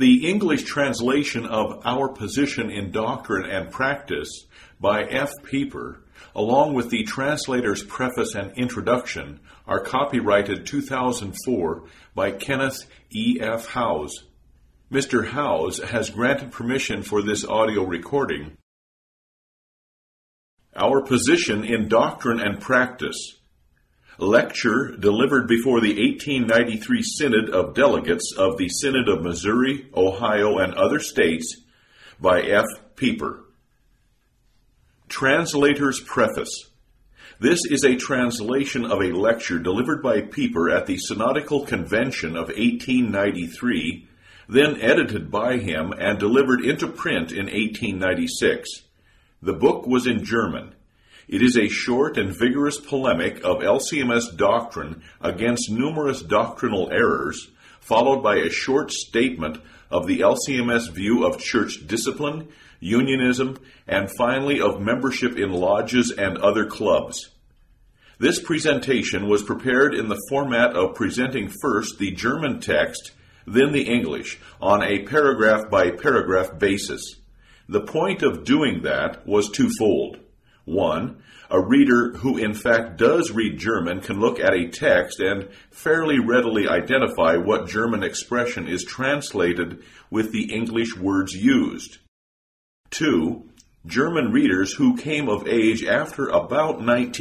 The English translation of Our Position in Doctrine and Practice by F. Pieper, along with the translator's preface and introduction, are copyrighted 2004 by Kenneth E. F. Howes. Mr. Howes has granted permission for this audio recording. Our Position in Doctrine and Practice. Lecture delivered before the 1893 Synod of Delegates of the Synod of Missouri, Ohio, and other states by F. Pieper. Translator's Preface. This is a translation of a lecture delivered by Pieper at the Synodical Convention of 1893, then edited by him and delivered into print in 1896. The book was in German. It is a short and vigorous polemic of LCMS doctrine against numerous doctrinal errors, followed by a short statement of the LCMS view of church discipline, unionism, and finally of membership in lodges and other clubs. This presentation was prepared in the format of presenting first the German text, then the English, on a paragraph-by-paragraph basis. The point of doing that was twofold. One, a reader who in fact does read German can look at a text and fairly readily identify what German expression is translated with the English words used. Two, German readers who came of age after about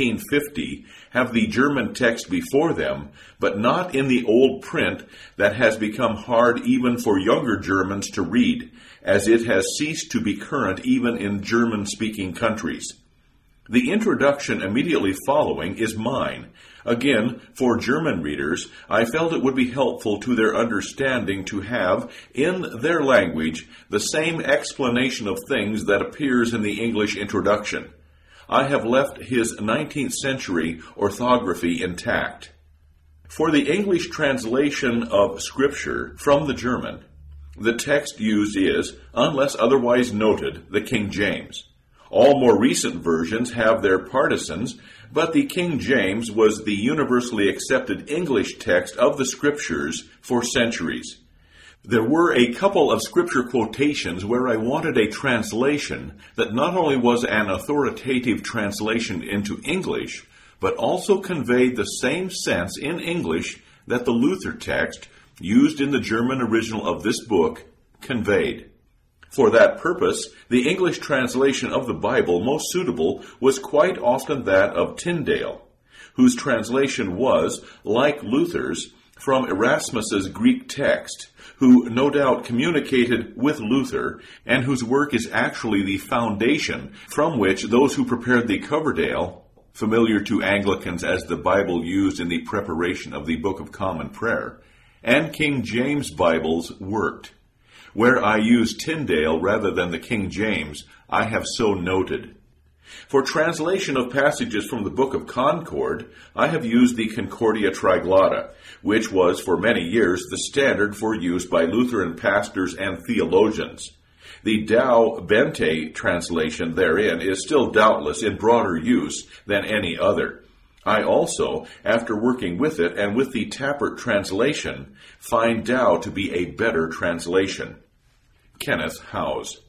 1950 have the German text before them, but not in the old print that has become hard even for younger Germans to read, as it has ceased to be current even in German-speaking countries. The introduction immediately following is mine. Again, for German readers, I felt it would be helpful to their understanding to have, in their language, the same explanation of things that appears in the English introduction. I have left his 19th century orthography intact. For the English translation of Scripture from the German, the text used is, unless otherwise noted, the King James. All more recent versions have their partisans, but the King James was the universally accepted English text of the Scriptures for centuries. There were a couple of Scripture quotations where I wanted a translation that not only was an authoritative translation into English, but also conveyed the same sense in English that the Luther text, used in the German original of this book, conveyed. For that purpose, the English translation of the Bible most suitable was quite often that of Tyndale, whose translation was, like Luther's, from Erasmus's Greek text, who no doubt communicated with Luther, and whose work is actually the foundation from which those who prepared the Coverdale, familiar to Anglicans as the Bible used in the preparation of the Book of Common Prayer, and King James Bibles worked. Where I use Tyndale rather than the King James, I have so noted. For translation of passages from the Book of Concord, I have used the Concordia Triglotta, which was for many years the standard for use by Lutheran pastors and theologians. The Dow Bente translation therein is still doubtless in broader use than any other. I also, after working with it and with the Tappert translation, find Dow to be a better translation. Kenneth Howes.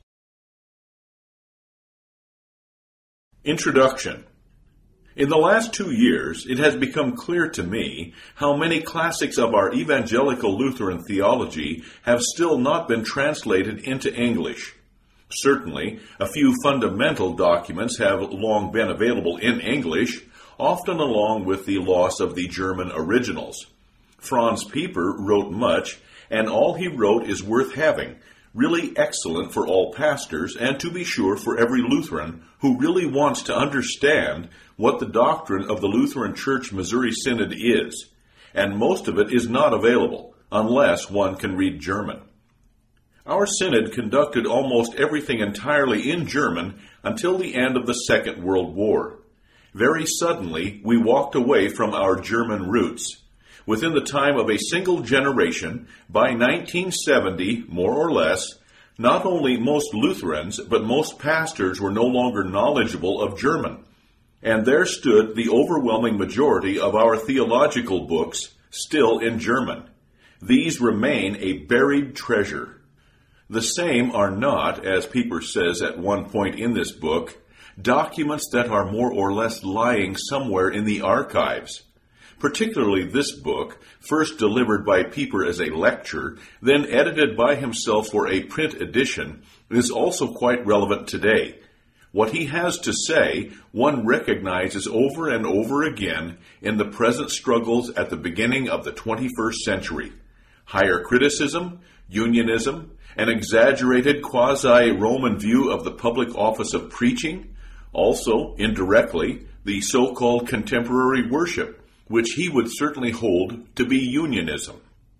Introduction. In the last 2 years, it has become clear to me how many classics of our evangelical Lutheran theology have still not been translated into English. Certainly, a few fundamental documents have long been available in English, often along with the loss of the German originals. Franz Pieper wrote much, and all he wrote is worth having, really excellent for all pastors, and to be sure for every Lutheran who really wants to understand what the doctrine of the Lutheran Church Missouri Synod is, and most of it is not available, unless one can read German. Our Synod conducted almost everything entirely in German until the end of the Second World War. Very suddenly, we walked away from our German roots. Within the time of a single generation, by 1970, more or less, not only most Lutherans, but most pastors were no longer knowledgeable of German. And there stood the overwhelming majority of our theological books, still in German. These remain a buried treasure. The same are not, as Pieper says at one point in this book, documents that are more or less lying somewhere in the archives. Particularly this book, first delivered by Pieper as a lecture, then edited by himself for a print edition, is also quite relevant today. What he has to say, one recognizes over and over again in the present struggles at the beginning of the 21st century. Higher criticism, unionism, an exaggerated quasi-Roman view of the public office of preaching, also, indirectly, the so-called contemporary worship, which he would certainly hold to be unionism.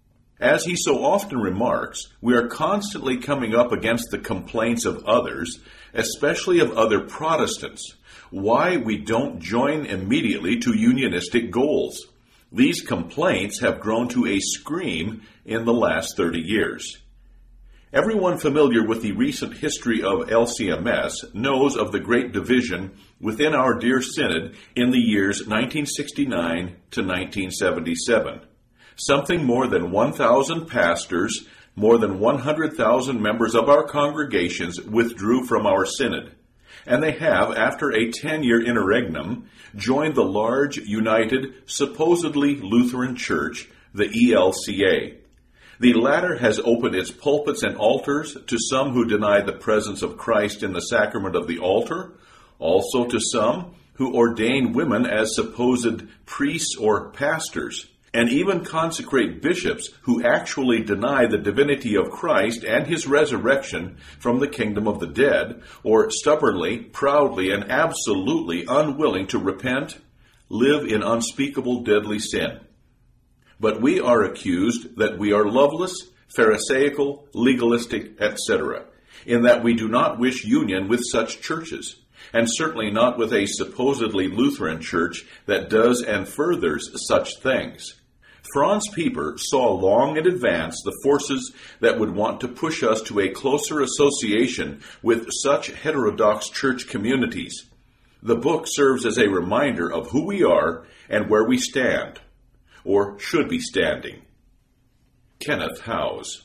As he so often remarks, we are constantly coming up against the complaints of others, especially of other Protestants, why we don't join immediately to unionistic goals. These complaints have grown to a scream in the last 30 years. Everyone familiar with the recent history of LCMS knows of the great division within our dear Synod in the years 1969 to 1977. Something more than 1,000 pastors, more than 100,000 members of our congregations withdrew from our Synod, and they have, after a 10-year interregnum, joined the large, united, supposedly Lutheran Church, the ELCA. The latter has opened its pulpits and altars to some who deny the presence of Christ in the sacrament of the altar, also to some who ordain women as supposed priests or pastors, and even consecrate bishops who actually deny the divinity of Christ and his resurrection from the kingdom of the dead, or stubbornly, proudly, and absolutely unwilling to repent, live in unspeakable deadly sin. But we are accused that we are loveless, pharisaical, legalistic, etc., in that we do not wish union with such churches, and certainly not with a supposedly Lutheran church that does and furthers such things. Franz Pieper saw long in advance the forces that would want to push us to a closer association with such heterodox church communities. The book serves as a reminder of who we are and where we stand, or should be standing. Kenneth Howes.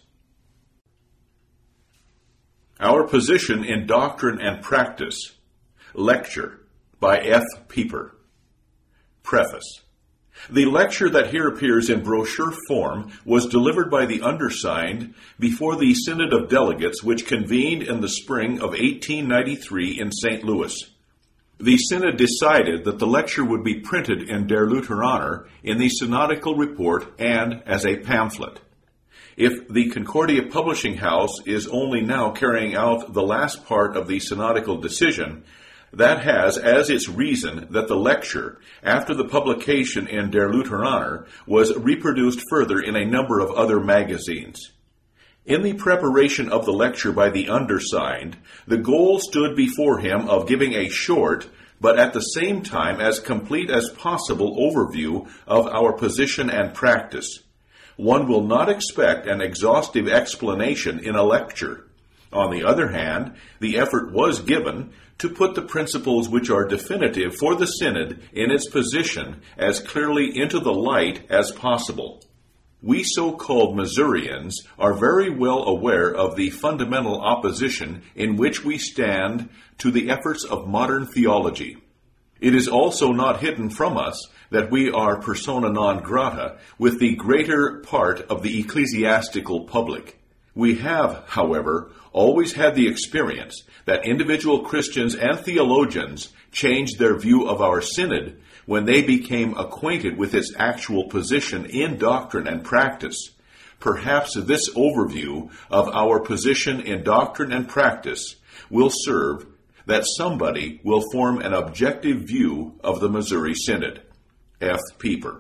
Our Position in Doctrine and Practice. Lecture by F. Pieper. Preface. The lecture that here appears in brochure form was delivered by the undersigned before the Synod of Delegates which convened in the spring of 1893 in St. Louis. The Synod decided that the lecture would be printed in Der Lutheraner in the Synodical Report and as a pamphlet. If the Concordia Publishing House is only now carrying out the last part of the synodical decision, that has as its reason that the lecture, after the publication in Der Lutheraner, was reproduced further in a number of other magazines. In the preparation of the lecture by the undersigned, the goal stood before him of giving a short, but at the same time as complete as possible overview of our position and practice. One will not expect an exhaustive explanation in a lecture. On the other hand, the effort was given to put the principles which are definitive for the Synod in its position as clearly into the light as possible. We so-called Missourians are very well aware of the fundamental opposition in which we stand to the efforts of modern theology. It is also not hidden from us that we are persona non grata with the greater part of the ecclesiastical public. We have, however, always had the experience that individual Christians and theologians changed their view of our Synod when they became acquainted with its actual position in doctrine and practice. Perhaps this overview of our position in doctrine and practice will serve that somebody will form an objective view of the Missouri Synod. F. Pieper.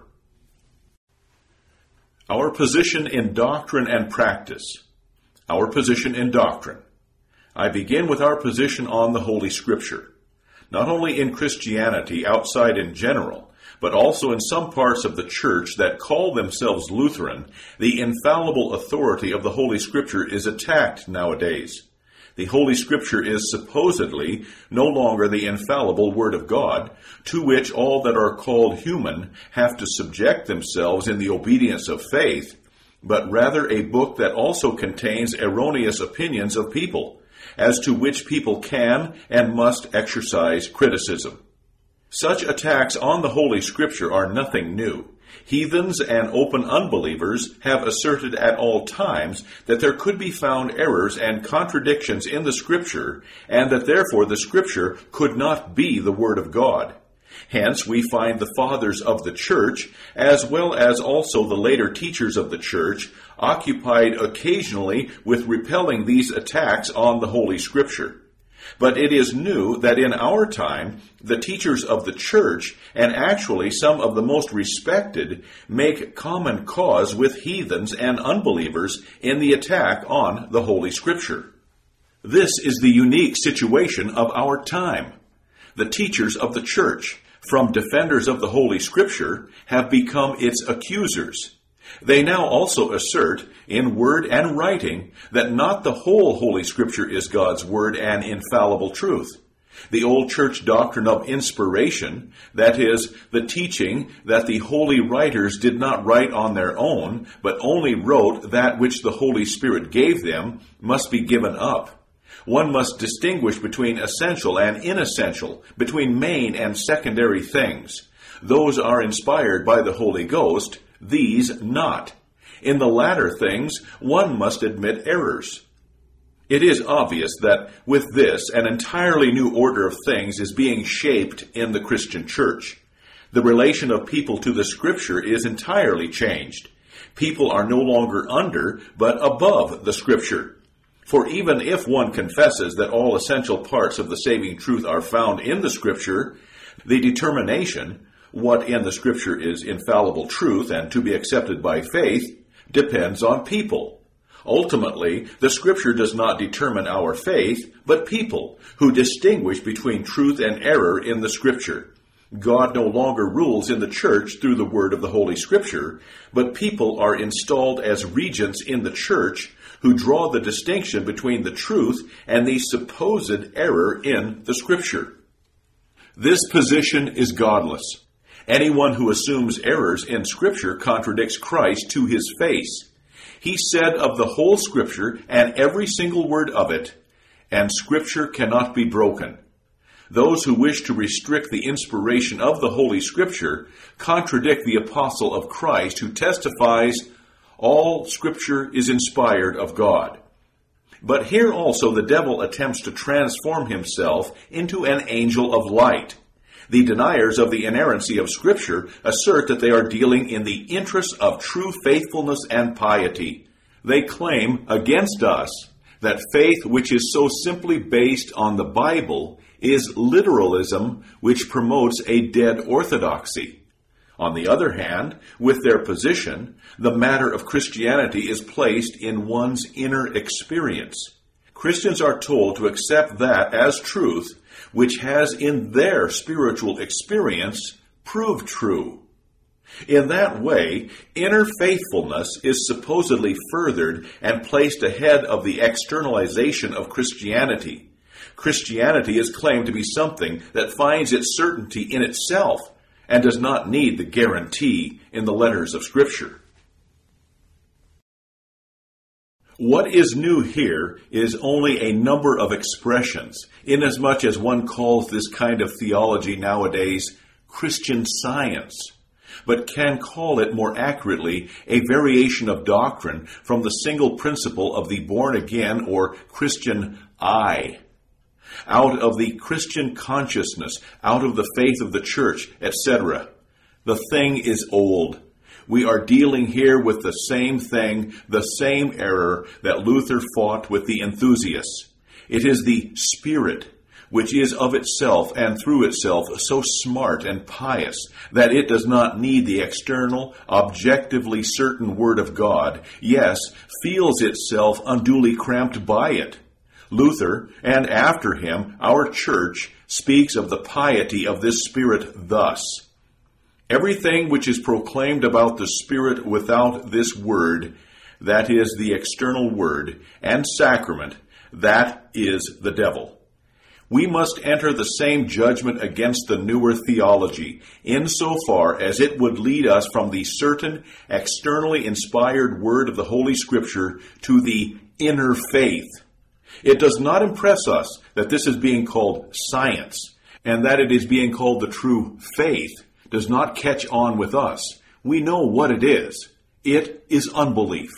Our Position in Doctrine and Practice. Our Position in Doctrine. I begin with our position on the Holy Scripture. Not only in Christianity outside in general, but also in some parts of the Church that call themselves Lutheran, the infallible authority of the Holy Scripture is attacked nowadays. The Holy Scripture is supposedly no longer the infallible Word of God, to which all that are called human have to subject themselves in the obedience of faith, but rather a book that also contains erroneous opinions of people, as to which people can and must exercise criticism. Such attacks on the Holy Scripture are nothing new. Heathens and open unbelievers have asserted at all times that there could be found errors and contradictions in the Scripture, and that therefore the Scripture could not be the Word of God. Hence, we find the fathers of the Church, as well as also the later teachers of the Church, occupied occasionally with repelling these attacks on the Holy Scripture. But it is new that in our time, the teachers of the Church, and actually some of the most respected, make common cause with heathens and unbelievers in the attack on the Holy Scripture. This is the unique situation of our time. The teachers of the Church, from defenders of the Holy Scripture, have become its accusers. They now also assert, in word and writing, that not the whole Holy Scripture is God's Word and infallible truth. The old church doctrine of inspiration, that is, the teaching that the holy writers did not write on their own, but only wrote that which the Holy Spirit gave them, must be given up. One must distinguish between essential and inessential, between main and secondary things. Those are inspired by the Holy Ghost, these not. In the latter things, one must admit errors. It is obvious that with this, an entirely new order of things is being shaped in the Christian church. The relation of people to the Scripture is entirely changed. People are no longer under, but above the Scripture. For even if one confesses that all essential parts of the saving truth are found in the Scripture, the determination, what in the Scripture is infallible truth and to be accepted by faith, depends on people. Ultimately, the Scripture does not determine our faith, but people who distinguish between truth and error in the Scripture. God no longer rules in the church through the word of the Holy Scripture, but people are installed as regents in the church who draw the distinction between the truth and the supposed error in the Scripture. This position is godless. Anyone who assumes errors in Scripture contradicts Christ to his face. He said of the whole Scripture and every single word of it, and Scripture cannot be broken. Those who wish to restrict the inspiration of the Holy Scripture contradict the apostle of Christ who testifies, all Scripture is inspired of God. But here also the devil attempts to transform himself into an angel of light. The deniers of the inerrancy of Scripture assert that they are dealing in the interests of true faithfulness and piety. They claim against us that faith which is so simply based on the Bible is literalism which promotes a dead orthodoxy. On the other hand, with their position, the matter of Christianity is placed in one's inner experience. Christians are told to accept that as truth, which has in their spiritual experience proved true. In that way, inner faithfulness is supposedly furthered and placed ahead of the externalization of Christianity. Christianity is claimed to be something that finds its certainty in itself and does not need the guarantee in the letters of Scripture. What is new here is only a number of expressions, inasmuch as one calls this kind of theology nowadays Christian Science, but can call it more accurately a variation of doctrine from the single principle of the born-again or Christian I. Out of the Christian consciousness, out of the faith of the church, etc. The thing is old. We are dealing here with the same thing, the same error that Luther fought with the enthusiasts. It is the Spirit, which is of itself and through itself so smart and pious that it does not need the external, objectively certain Word of God, yes, feels itself unduly cramped by it. Luther, and after him, our church, speaks of the piety of this Spirit thus: everything which is proclaimed about the Spirit without this Word, that is the external Word, and sacrament, that is the devil. We must enter the same judgment against the newer theology, insofar as it would lead us from the certain, externally inspired word of the Holy Scripture to the inner faith. It does not impress us that this is being called science, and that it is being called the true faith does not catch on with us. We know what it is. It is unbelief.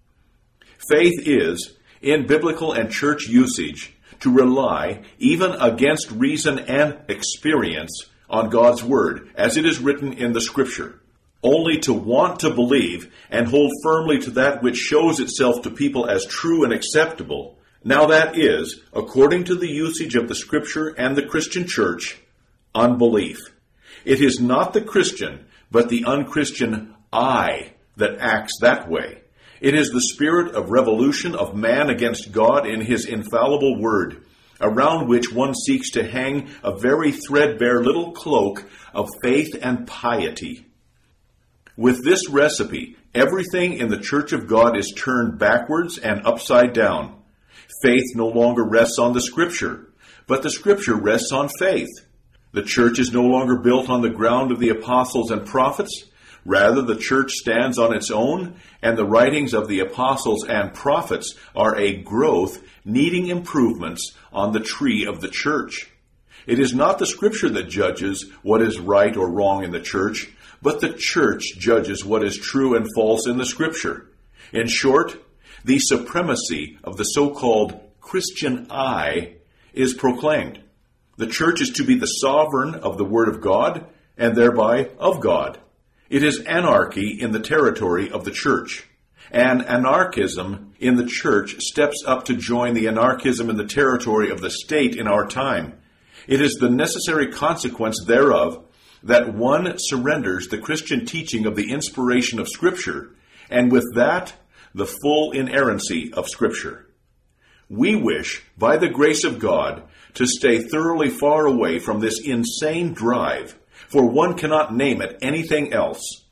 Faith is, in biblical and church usage, to rely, even against reason and experience, on God's Word, as it is written in the Scripture. Only to want to believe and hold firmly to that which shows itself to people as true and acceptable. Now that is, according to the usage of the Scripture and the Christian church, unbelief. It is not the Christian, but the unchristian I that acts that way. It is the spirit of revolution of man against God in his infallible word, around which one seeks to hang a very threadbare little cloak of faith and piety. With this recipe, everything in the Church of God is turned backwards and upside down. Faith no longer rests on the Scripture, but the Scripture rests on faith. The church is no longer built on the ground of the apostles and prophets. Rather, the church stands on its own, and the writings of the apostles and prophets are a growth needing improvements on the tree of the church. It is not the Scripture that judges what is right or wrong in the church, but the church judges what is true and false in the Scripture. In short, the supremacy of the so-called Christian I is proclaimed. The church is to be the sovereign of the Word of God, and thereby of God. It is anarchy in the territory of the church. And anarchism in the church steps up to join the anarchism in the territory of the state in our time. It is the necessary consequence thereof that one surrenders the Christian teaching of the inspiration of Scripture, and with that, the full inerrancy of Scripture. We wish, by the grace of God, to stay thoroughly far away from this insane drive, for one cannot name it anything else.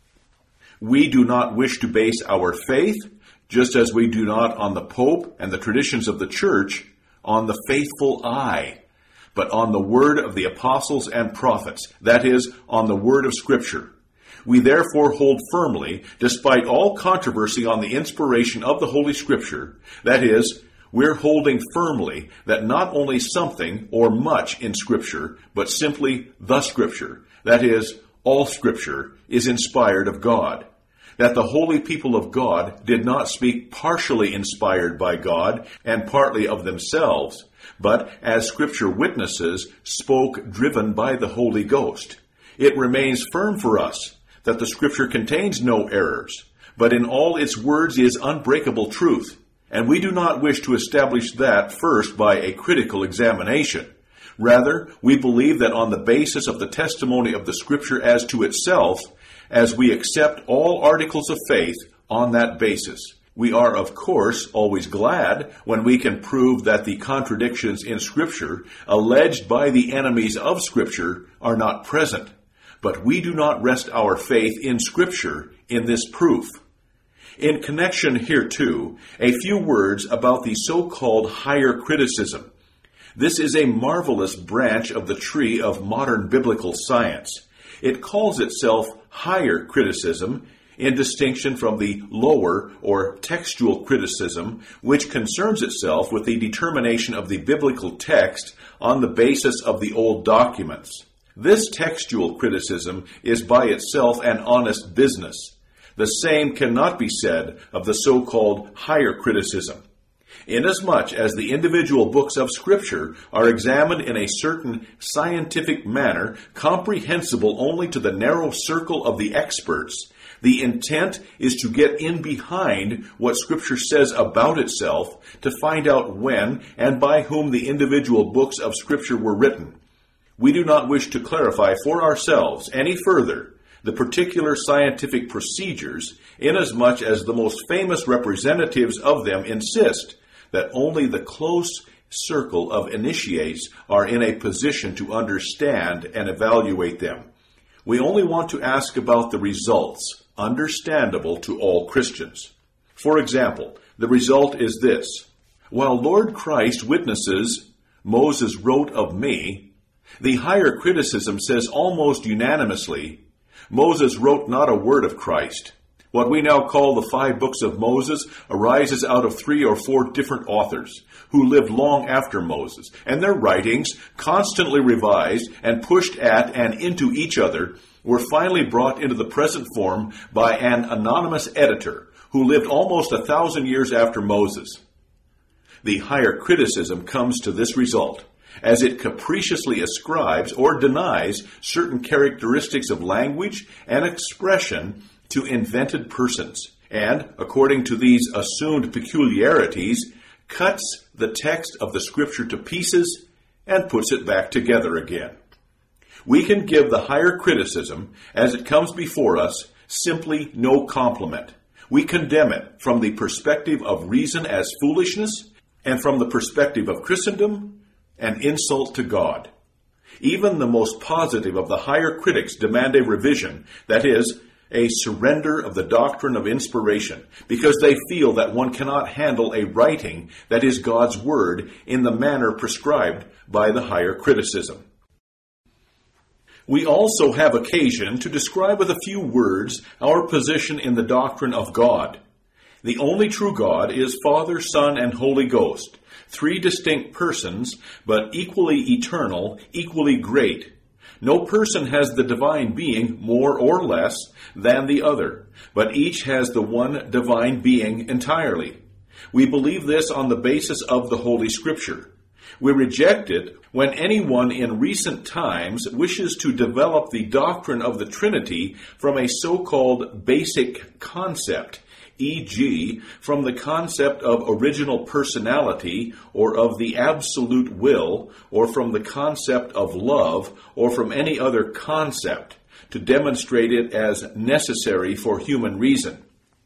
We do not wish to base our faith, just as we do not on the Pope and the traditions of the Church, on the faithful I, but on the word of the apostles and prophets, that is, on the word of Scripture. We therefore hold firmly, despite all controversy on the inspiration of the Holy Scripture, that is, we're holding firmly that not only something or much in Scripture, but simply the Scripture, that is, all Scripture, is inspired of God. That the holy people of God did not speak partially inspired by God and partly of themselves, but, as Scripture witnesses, spoke driven by the Holy Ghost. It remains firm for us that the Scripture contains no errors, but in all its words is unbreakable truth. And we do not wish to establish that first by a critical examination. Rather, we believe that on the basis of the testimony of the Scripture as to itself, as we accept all articles of faith on that basis. We are, of course, always glad when we can prove that the contradictions in Scripture alleged by the enemies of Scripture are not present. But we do not rest our faith in Scripture in this proof. In connection hereto, a few words about the so-called higher criticism. This is a marvelous branch of the tree of modern biblical science. It calls itself higher criticism, in distinction from the lower or textual criticism, which concerns itself with the determination of the biblical text on the basis of the old documents. This textual criticism is by itself an honest business. The same cannot be said of the so-called higher criticism. Inasmuch as the individual books of Scripture are examined in a certain scientific manner, comprehensible only to the narrow circle of the experts, the intent is to get in behind what Scripture says about itself to find out when and by whom the individual books of Scripture were written. We do not wish to clarify for ourselves any further the particular scientific procedures, inasmuch as the most famous representatives of them insist that only the close circle of initiates are in a position to understand and evaluate them. We only want to ask about the results, understandable to all Christians. For example, the result is this. While Lord Christ witnesses Moses wrote of me, the higher criticism says almost unanimously, Moses wrote not a word of Christ. What we now call the 5 books of Moses arises out of 3 or 4 different authors who lived long after Moses, and their writings, constantly revised and pushed at and into each other, were finally brought into the present form by an anonymous editor who lived almost 1,000 years after Moses. The higher criticism comes to this result, as it capriciously ascribes or denies certain characteristics of language and expression to invented persons, and, according to these assumed peculiarities, cuts the text of the Scripture to pieces and puts it back together again. We can give the higher criticism, as it comes before us, simply no compliment. We condemn it from the perspective of reason as foolishness, and from the perspective of Christendom, an insult to God. Even the most positive of the higher critics demand a revision, that is, a surrender of the doctrine of inspiration, because they feel that one cannot handle a writing that is God's Word in the manner prescribed by the higher criticism. We also have occasion to describe with a few words our position in the doctrine of God. The only true God is Father, Son, and Holy Ghost, 3 distinct persons, but equally eternal, equally great. No person has the divine being more or less than the other, but each has the one divine being entirely. We believe this on the basis of the Holy Scripture. We reject it when anyone in recent times wishes to develop the doctrine of the Trinity from a so-called basic concept, e.g., from the concept of original personality, or of the absolute will, or from the concept of love, or from any other concept, to demonstrate it as necessary for human reason.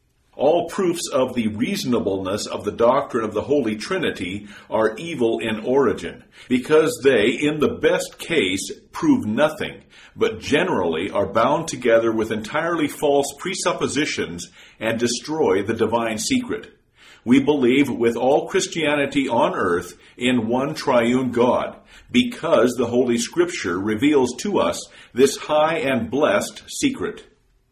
All proofs of the reasonableness of the doctrine of the Holy Trinity are evil in origin, because they, in the best case, prove nothing, but generally are bound together with entirely false presuppositions and destroy the divine secret. We believe with all Christianity on earth in one triune God, because the Holy Scripture reveals to us this high and blessed secret.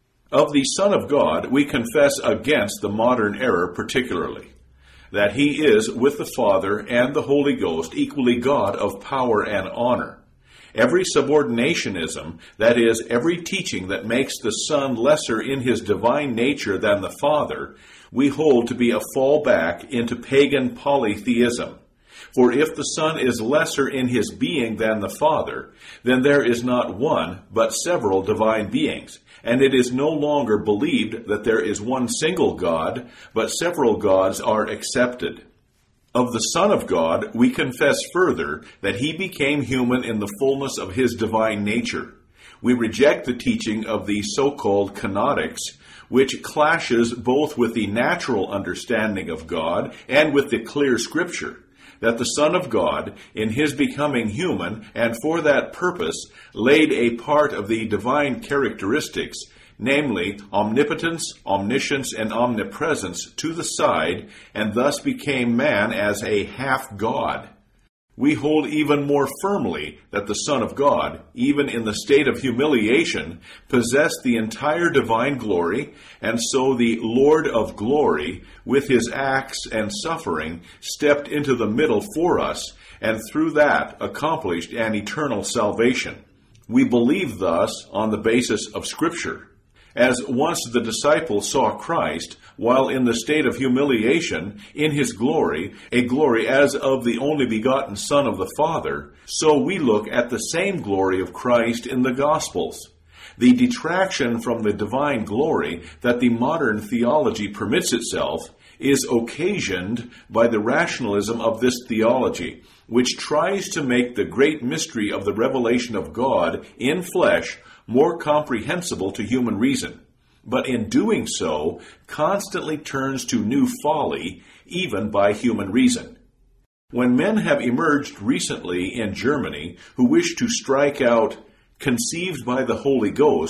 Of the Son of God, we confess against the modern error particularly, that he is with the Father and the Holy Ghost equally God of power and honor. Every subordinationism, that is, every teaching that makes the Son lesser in his divine nature than the Father, we hold to be a fallback into pagan polytheism. For if the Son is lesser in his being than the Father, then there is not one, but several divine beings, and it is no longer believed that there is one single God, but several gods are accepted. Of the Son of God, we confess further that he became human in the fullness of his divine nature. We reject the teaching of the so-called kenotics, which clashes both with the natural understanding of God and with the clear Scripture, that the Son of God, in his becoming human, and for that purpose, laid a part of the divine characteristics, namely omnipotence, omniscience, and omnipresence, to the side, and thus became man as a half-God. We hold even more firmly that the Son of God, even in the state of humiliation, possessed the entire divine glory, and so the Lord of glory, with his acts and suffering, stepped into the middle for us, and through that accomplished an eternal salvation. We believe thus on the basis of Scripture. As once the disciples saw Christ, while in the state of humiliation, in his glory, a glory as of the only begotten Son of the Father, so we look at the same glory of Christ in the Gospels. The detraction from the divine glory that the modern theology permits itself is occasioned by the rationalism of this theology, which tries to make the great mystery of the revelation of God in flesh more comprehensible to human reason, but in doing so constantly turns to new folly, even by human reason. When men have emerged recently in Germany who wish to strike out "conceived by the Holy Ghost,"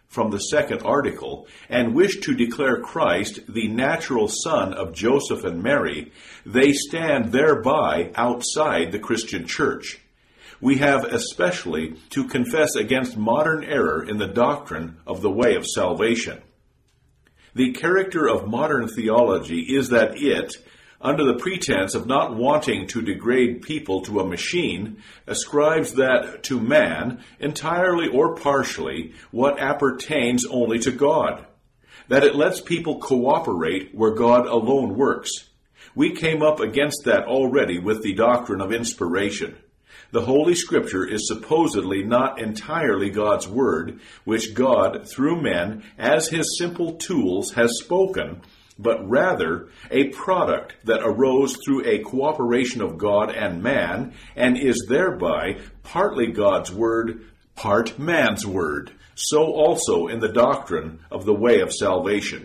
from the second article and wish to declare Christ the natural son of Joseph and Mary, they stand thereby outside the Christian church. We have especially to confess against modern error in the doctrine of the way of salvation. The character of modern theology is that it, under the pretense of not wanting to degrade people to a machine, ascribes that to man, entirely or partially, what appertains only to God. That it lets people cooperate where God alone works. We came up against that already with the doctrine of inspiration. The Holy Scripture is supposedly not entirely God's Word, which God, through men, as His simple tools, has spoken, but rather a product that arose through a cooperation of God and man, and is thereby partly God's Word, part man's Word. So also in the doctrine of the way of salvation.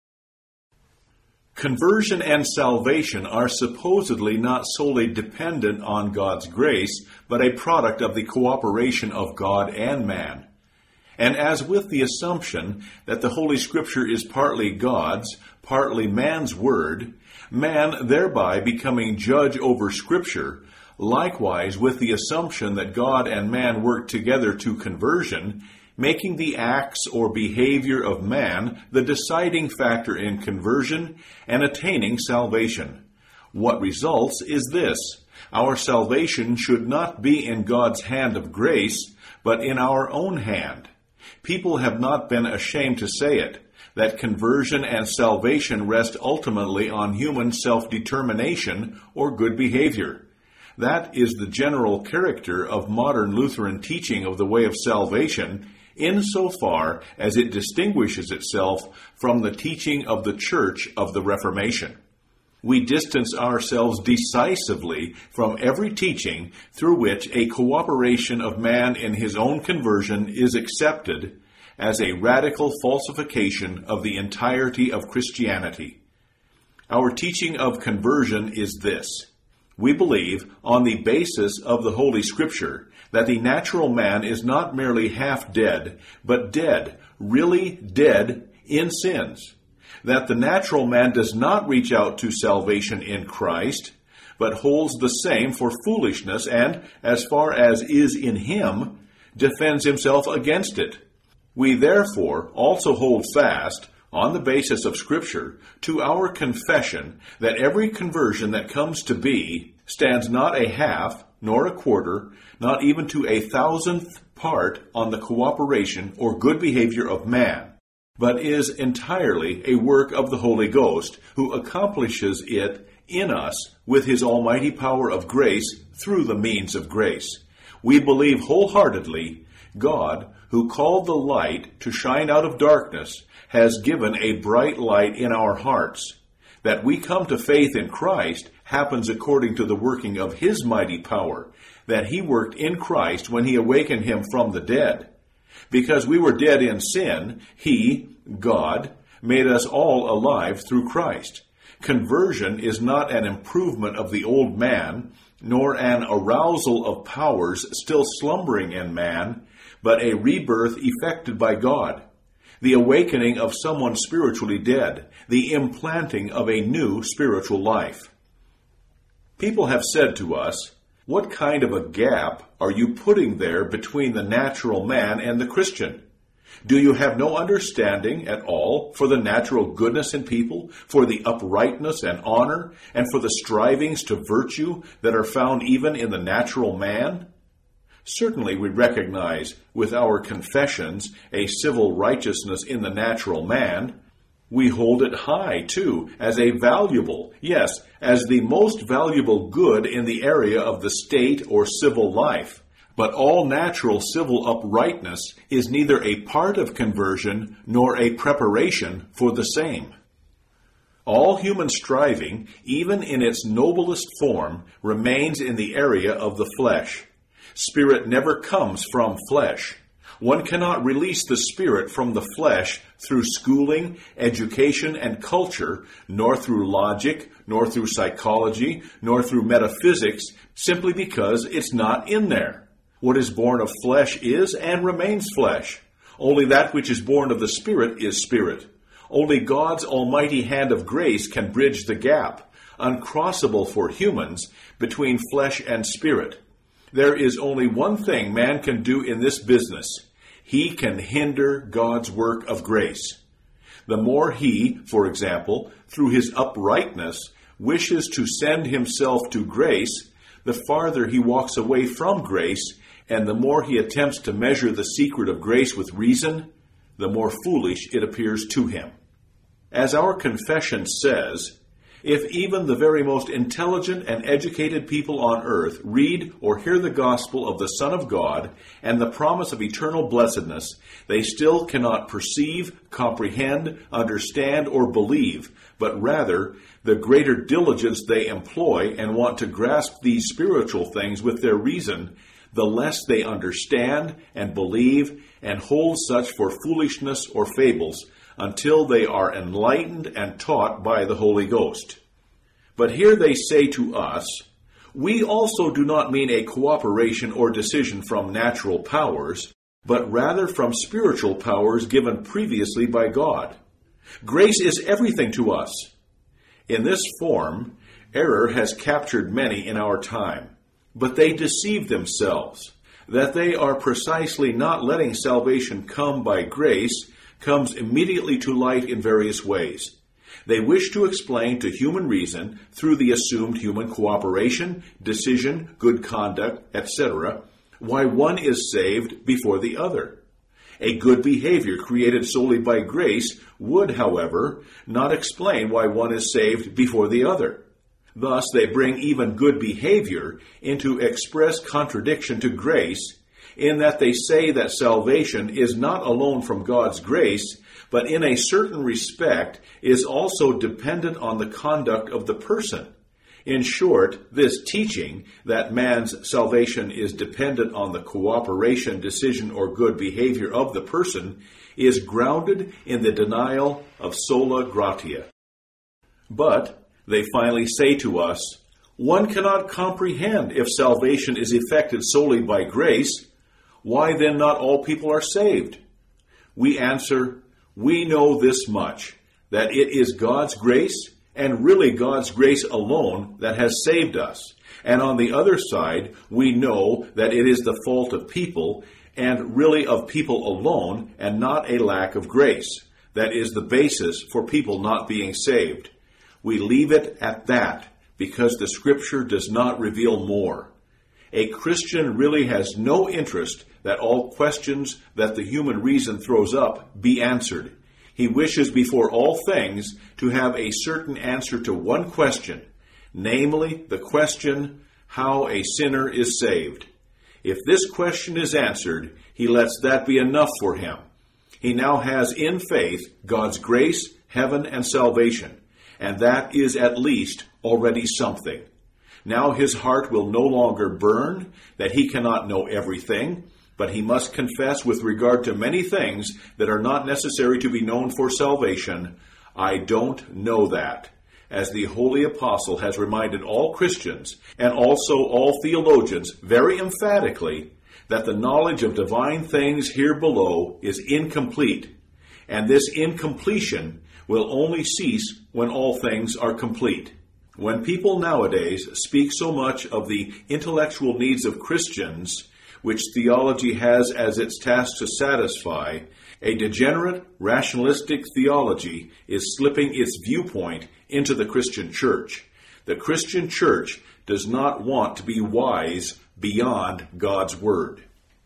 Conversion and salvation are supposedly not solely dependent on God's grace, but a product of the cooperation of God and man. And as with the assumption that the Holy Scripture is partly God's, partly man's word, man thereby becoming judge over Scripture, likewise with the assumption that God and man work together to conversion, making the acts or behavior of man the deciding factor in conversion and attaining salvation. What results is this: our salvation should not be in God's hand of grace, but in our own hand. People have not been ashamed to say it, that conversion and salvation rest ultimately on human self-determination or good behavior. That is the general character of modern Lutheran teaching of the way of salvation, insofar as it distinguishes itself from the teaching of the Church of the Reformation. We distance ourselves decisively from every teaching through which a cooperation of man in his own conversion is accepted as a radical falsification of the entirety of Christianity. Our teaching of conversion is this: we believe, on the basis of the Holy Scripture, that the natural man is not merely half dead, but dead, really dead in sins. That the natural man does not reach out to salvation in Christ, but holds the same for foolishness and, as far as is in him, defends himself against it. We therefore also hold fast, on the basis of Scripture, to our confession that every conversion that comes to be stands not a half, nor a quarter, not even to a thousandth part on the cooperation or good behavior of man, but is entirely a work of the Holy Ghost, who accomplishes it in us with His almighty power of grace through the means of grace. We believe wholeheartedly God, who called the light to shine out of darkness, has given a bright light in our hearts. That we come to faith in Christ happens according to the working of His mighty power, that He worked in Christ when He awakened Him from the dead. Because we were dead in sin, He, God, made us all alive through Christ. Conversion is not an improvement of the old man, nor an arousal of powers still slumbering in man, but a rebirth effected by God, the awakening of someone spiritually dead, the implanting of a new spiritual life. People have said to us, "What kind of a gap are you putting there between the natural man and the Christian? Do you have no understanding at all for the natural goodness in people, for the uprightness and honor, and for the strivings to virtue that are found even in the natural man?" Certainly we recognize with our confessions a civil righteousness in the natural man. We hold it high, too, as a valuable, yes, as the most valuable good in the area of the state or civil life. But all natural civil uprightness is neither a part of conversion nor a preparation for the same. All human striving, even in its noblest form, remains in the area of the flesh. Spirit never comes from flesh. One cannot release the spirit from the flesh through schooling, education, and culture, nor through logic, nor through psychology, nor through metaphysics, simply because it's not in there. What is born of flesh is and remains flesh. Only that which is born of the Spirit is spirit. Only God's almighty hand of grace can bridge the gap, uncrossable for humans, between flesh and spirit. There is only one thing man can do in this business. He can hinder God's work of grace. The more he, for example, through his uprightness, wishes to send himself to grace, the farther he walks away from grace, and the more he attempts to measure the secret of grace with reason, the more foolish it appears to him. As our confession says, if even the very most intelligent and educated people on earth read or hear the gospel of the Son of God and the promise of eternal blessedness, they still cannot perceive, comprehend, understand, or believe, but rather, the greater diligence they employ and want to grasp these spiritual things with their reason, the less they understand and believe and hold such for foolishness or fables, until they are enlightened and taught by the Holy Ghost. But here they say to us, we also do not mean a cooperation or decision from natural powers, but rather from spiritual powers given previously by God. Grace is everything to us. In this form, error has captured many in our time, but they deceive themselves. That they are precisely not letting salvation come by grace comes immediately to light in various ways. They wish to explain to human reason, through the assumed human cooperation, decision, good conduct, etc., why one is saved before the other. A good behavior created solely by grace would, however, not explain why one is saved before the other. Thus, they bring even good behavior into express contradiction to grace, in that they say that salvation is not alone from God's grace, but in a certain respect is also dependent on the conduct of the person. In short, this teaching that man's salvation is dependent on the cooperation, decision, or good behavior of the person is grounded in the denial of sola gratia. But, they finally say to us, one cannot comprehend if salvation is effected solely by grace. Why then not all people are saved? We answer, we know this much, that it is God's grace, and really God's grace alone, that has saved us. And on the other side, we know that it is the fault of people, and really of people alone, and not a lack of grace. That is the basis for people not being saved. We leave it at that, because the Scripture does not reveal more. A Christian really has no interest that all questions that the human reason throws up be answered. He wishes before all things to have a certain answer to one question, namely the question, how a sinner is saved. If this question is answered, he lets that be enough for him. He now has in faith God's grace, heaven, and salvation, and that is at least already something. Now his heart will no longer burn that he cannot know everything, but he must confess with regard to many things that are not necessary to be known for salvation, I don't know that, as the Holy Apostle has reminded all Christians, and also all theologians, very emphatically, that the knowledge of divine things here below is incomplete, and this incompletion will only cease when all things are complete. When people nowadays speak so much of the intellectual needs of Christians, which theology has as its task to satisfy, a degenerate, rationalistic theology is slipping its viewpoint into the Christian church. The Christian church does not want to be wise beyond God's Word.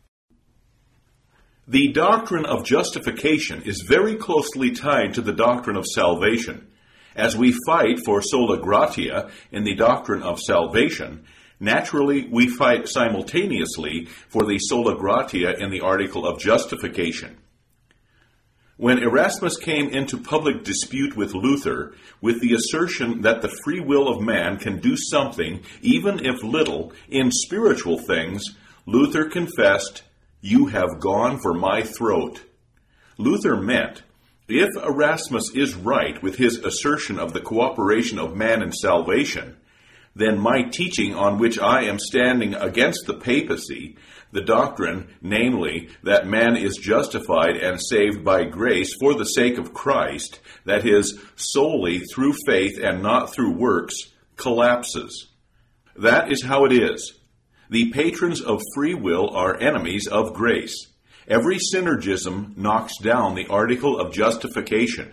The doctrine of justification is very closely tied to the doctrine of salvation. As we fight for sola gratia in the doctrine of salvation, naturally we fight simultaneously for the sola gratia in the article of justification. When Erasmus came into public dispute with Luther with the assertion that the free will of man can do something, even if little, in spiritual things, Luther confessed, "You have gone for my throat." Luther meant, if Erasmus is right with his assertion of the cooperation of man in salvation, then my teaching on which I am standing against the papacy, the doctrine, namely, that man is justified and saved by grace for the sake of Christ, that is, solely through faith and not through works, collapses. That is how it is. The patrons of free will are enemies of grace. Every synergism knocks down the article of justification.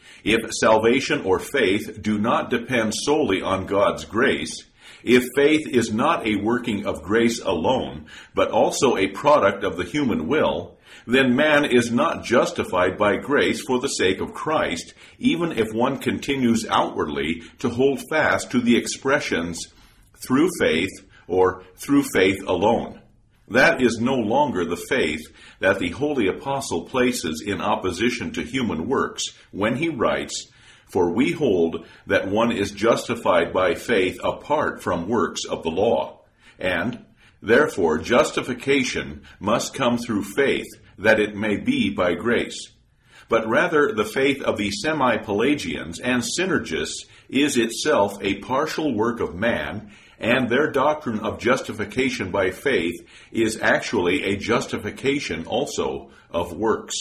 If salvation or faith do not depend solely on God's grace, if faith is not a working of grace alone, but also a product of the human will, then man is not justified by grace for the sake of Christ, even if one continues outwardly to hold fast to the expressions through faith or through faith alone. That is no longer the faith that the Holy Apostle places in opposition to human works when he writes, "For we hold that one is justified by faith apart from works of the law, and, therefore, justification must come through faith, that it may be by grace." But rather, the faith of the semi-Pelagians and synergists is itself a partial work of man, and their doctrine of justification by faith is actually a justification also of works.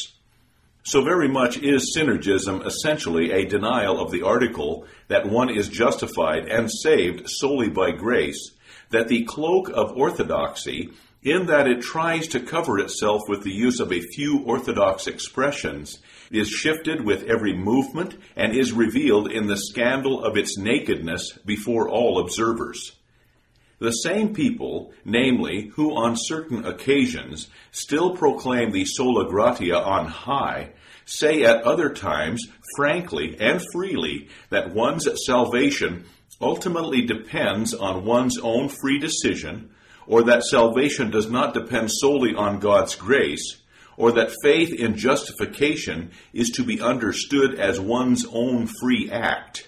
So very much is synergism essentially a denial of the article that one is justified and saved solely by grace, that the cloak of orthodoxy, in that it tries to cover itself with the use of a few orthodox expressions, is shifted with every movement and is revealed in the scandal of its nakedness before all observers. The same people, namely, who on certain occasions still proclaim the sola gratia on high, say at other times frankly and freely that one's salvation ultimately depends on one's own free decision, or that salvation does not depend solely on God's grace, or that faith in justification is to be understood as one's own free act.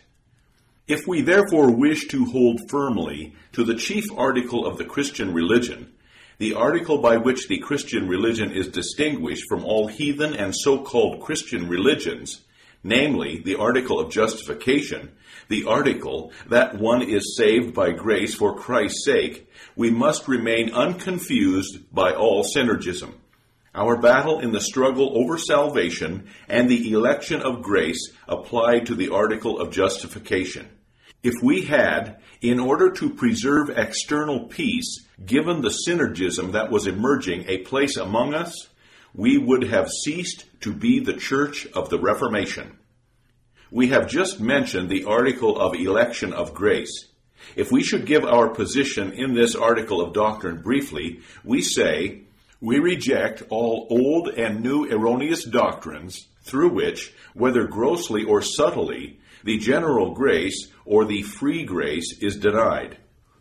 If we therefore wish to hold firmly to the chief article of the Christian religion, the article by which the Christian religion is distinguished from all heathen and so-called Christian religions, namely the article of justification, the article that one is saved by grace for Christ's sake, we must remain unconfused by all synergism. Our battle in the struggle over salvation and the election of grace applied to the article of justification. If we had, in order to preserve external peace, given the synergism that was emerging a place among us, we would have ceased to be the Church of the Reformation. We have just mentioned the article of election of grace. If we should give our position in this article of doctrine briefly, we say, we reject all old and new erroneous doctrines through which, whether grossly or subtly, the general grace or the free grace is denied.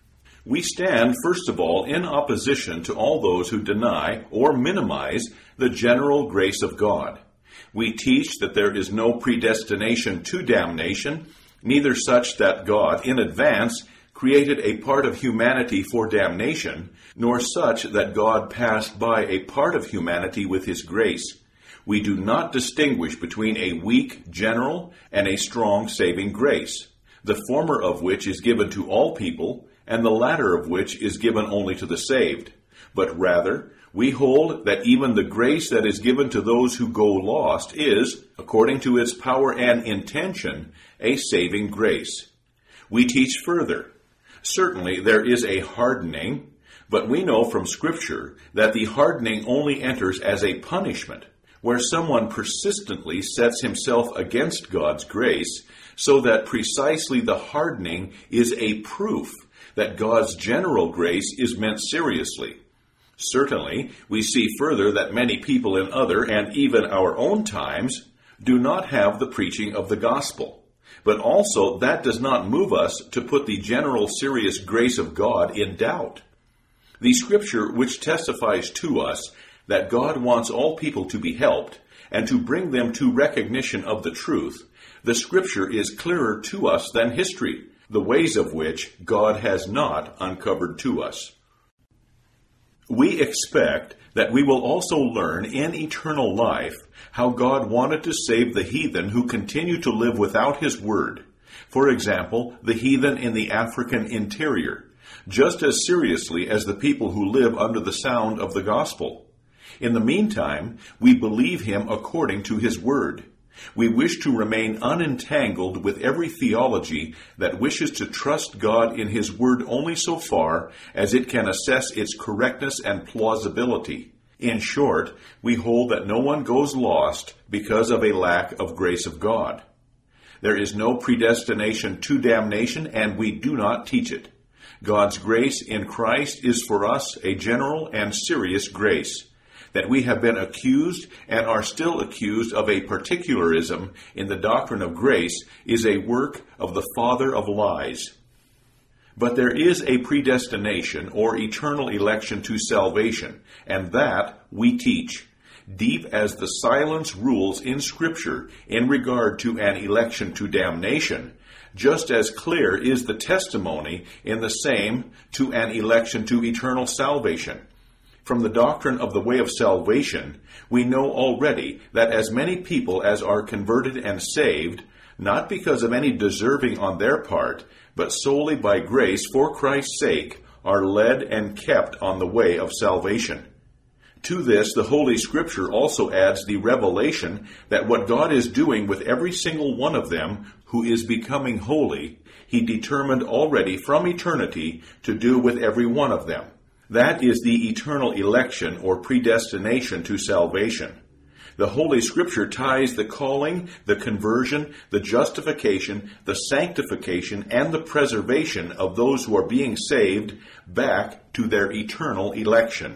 We stand, first of all, in opposition to all those who deny or minimize the general grace of God. We teach that there is no predestination to damnation, neither such that God, in advance, created a part of humanity for damnation, nor such that God passed by a part of humanity with his grace. We do not distinguish between a weak general and a strong saving grace, the former of which is given to all people, and the latter of which is given only to the saved. But rather, we hold that even the grace that is given to those who go lost is, according to its power and intention, a saving grace. We teach further. Certainly there is a hardening, but we know from Scripture that the hardening only enters as a punishment, where someone persistently sets himself against God's grace, so that precisely the hardening is a proof that God's general grace is meant seriously. Certainly, we see further that many people in other and even our own times do not have the preaching of the gospel. But also, that does not move us to put the general serious grace of God in doubt. The Scripture which testifies to us that God wants all people to be helped and to bring them to recognition of the truth, the Scripture is clearer to us than history, the ways of which God has not uncovered to us. We expect that we will also learn in eternal life how God wanted to save the heathen who continue to live without his word, For example, the heathen in the African interior, just as seriously as the people who live under the sound of the gospel. In the meantime, we believe him according to his word. We wish to remain unentangled with every theology that wishes to trust God in his word only so far as it can assess its correctness and plausibility. In short, we hold that no one goes lost because of a lack of grace of God. There is no predestination to damnation, and we do not teach it. God's grace in Christ is for us a general and serious grace. That we have been accused and are still accused of a particularism in the doctrine of grace is a work of the father of lies. But there is a predestination or eternal election to salvation, and that we teach. Deep as the silence rules in Scripture in regard to an election to damnation, just as clear is the testimony in the same to an election to eternal salvation. From the doctrine of the way of salvation, we know already that as many people as are converted and saved, not because of any deserving on their part, but solely by grace for Christ's sake, are led and kept on the way of salvation. To this, the Holy Scripture also adds the revelation that what God is doing with every single one of them who is becoming holy, he determined already from eternity to do with every one of them. That is the eternal election or predestination to salvation. The Holy Scripture ties the calling, the conversion, the justification, the sanctification, and the preservation of those who are being saved back to their eternal election.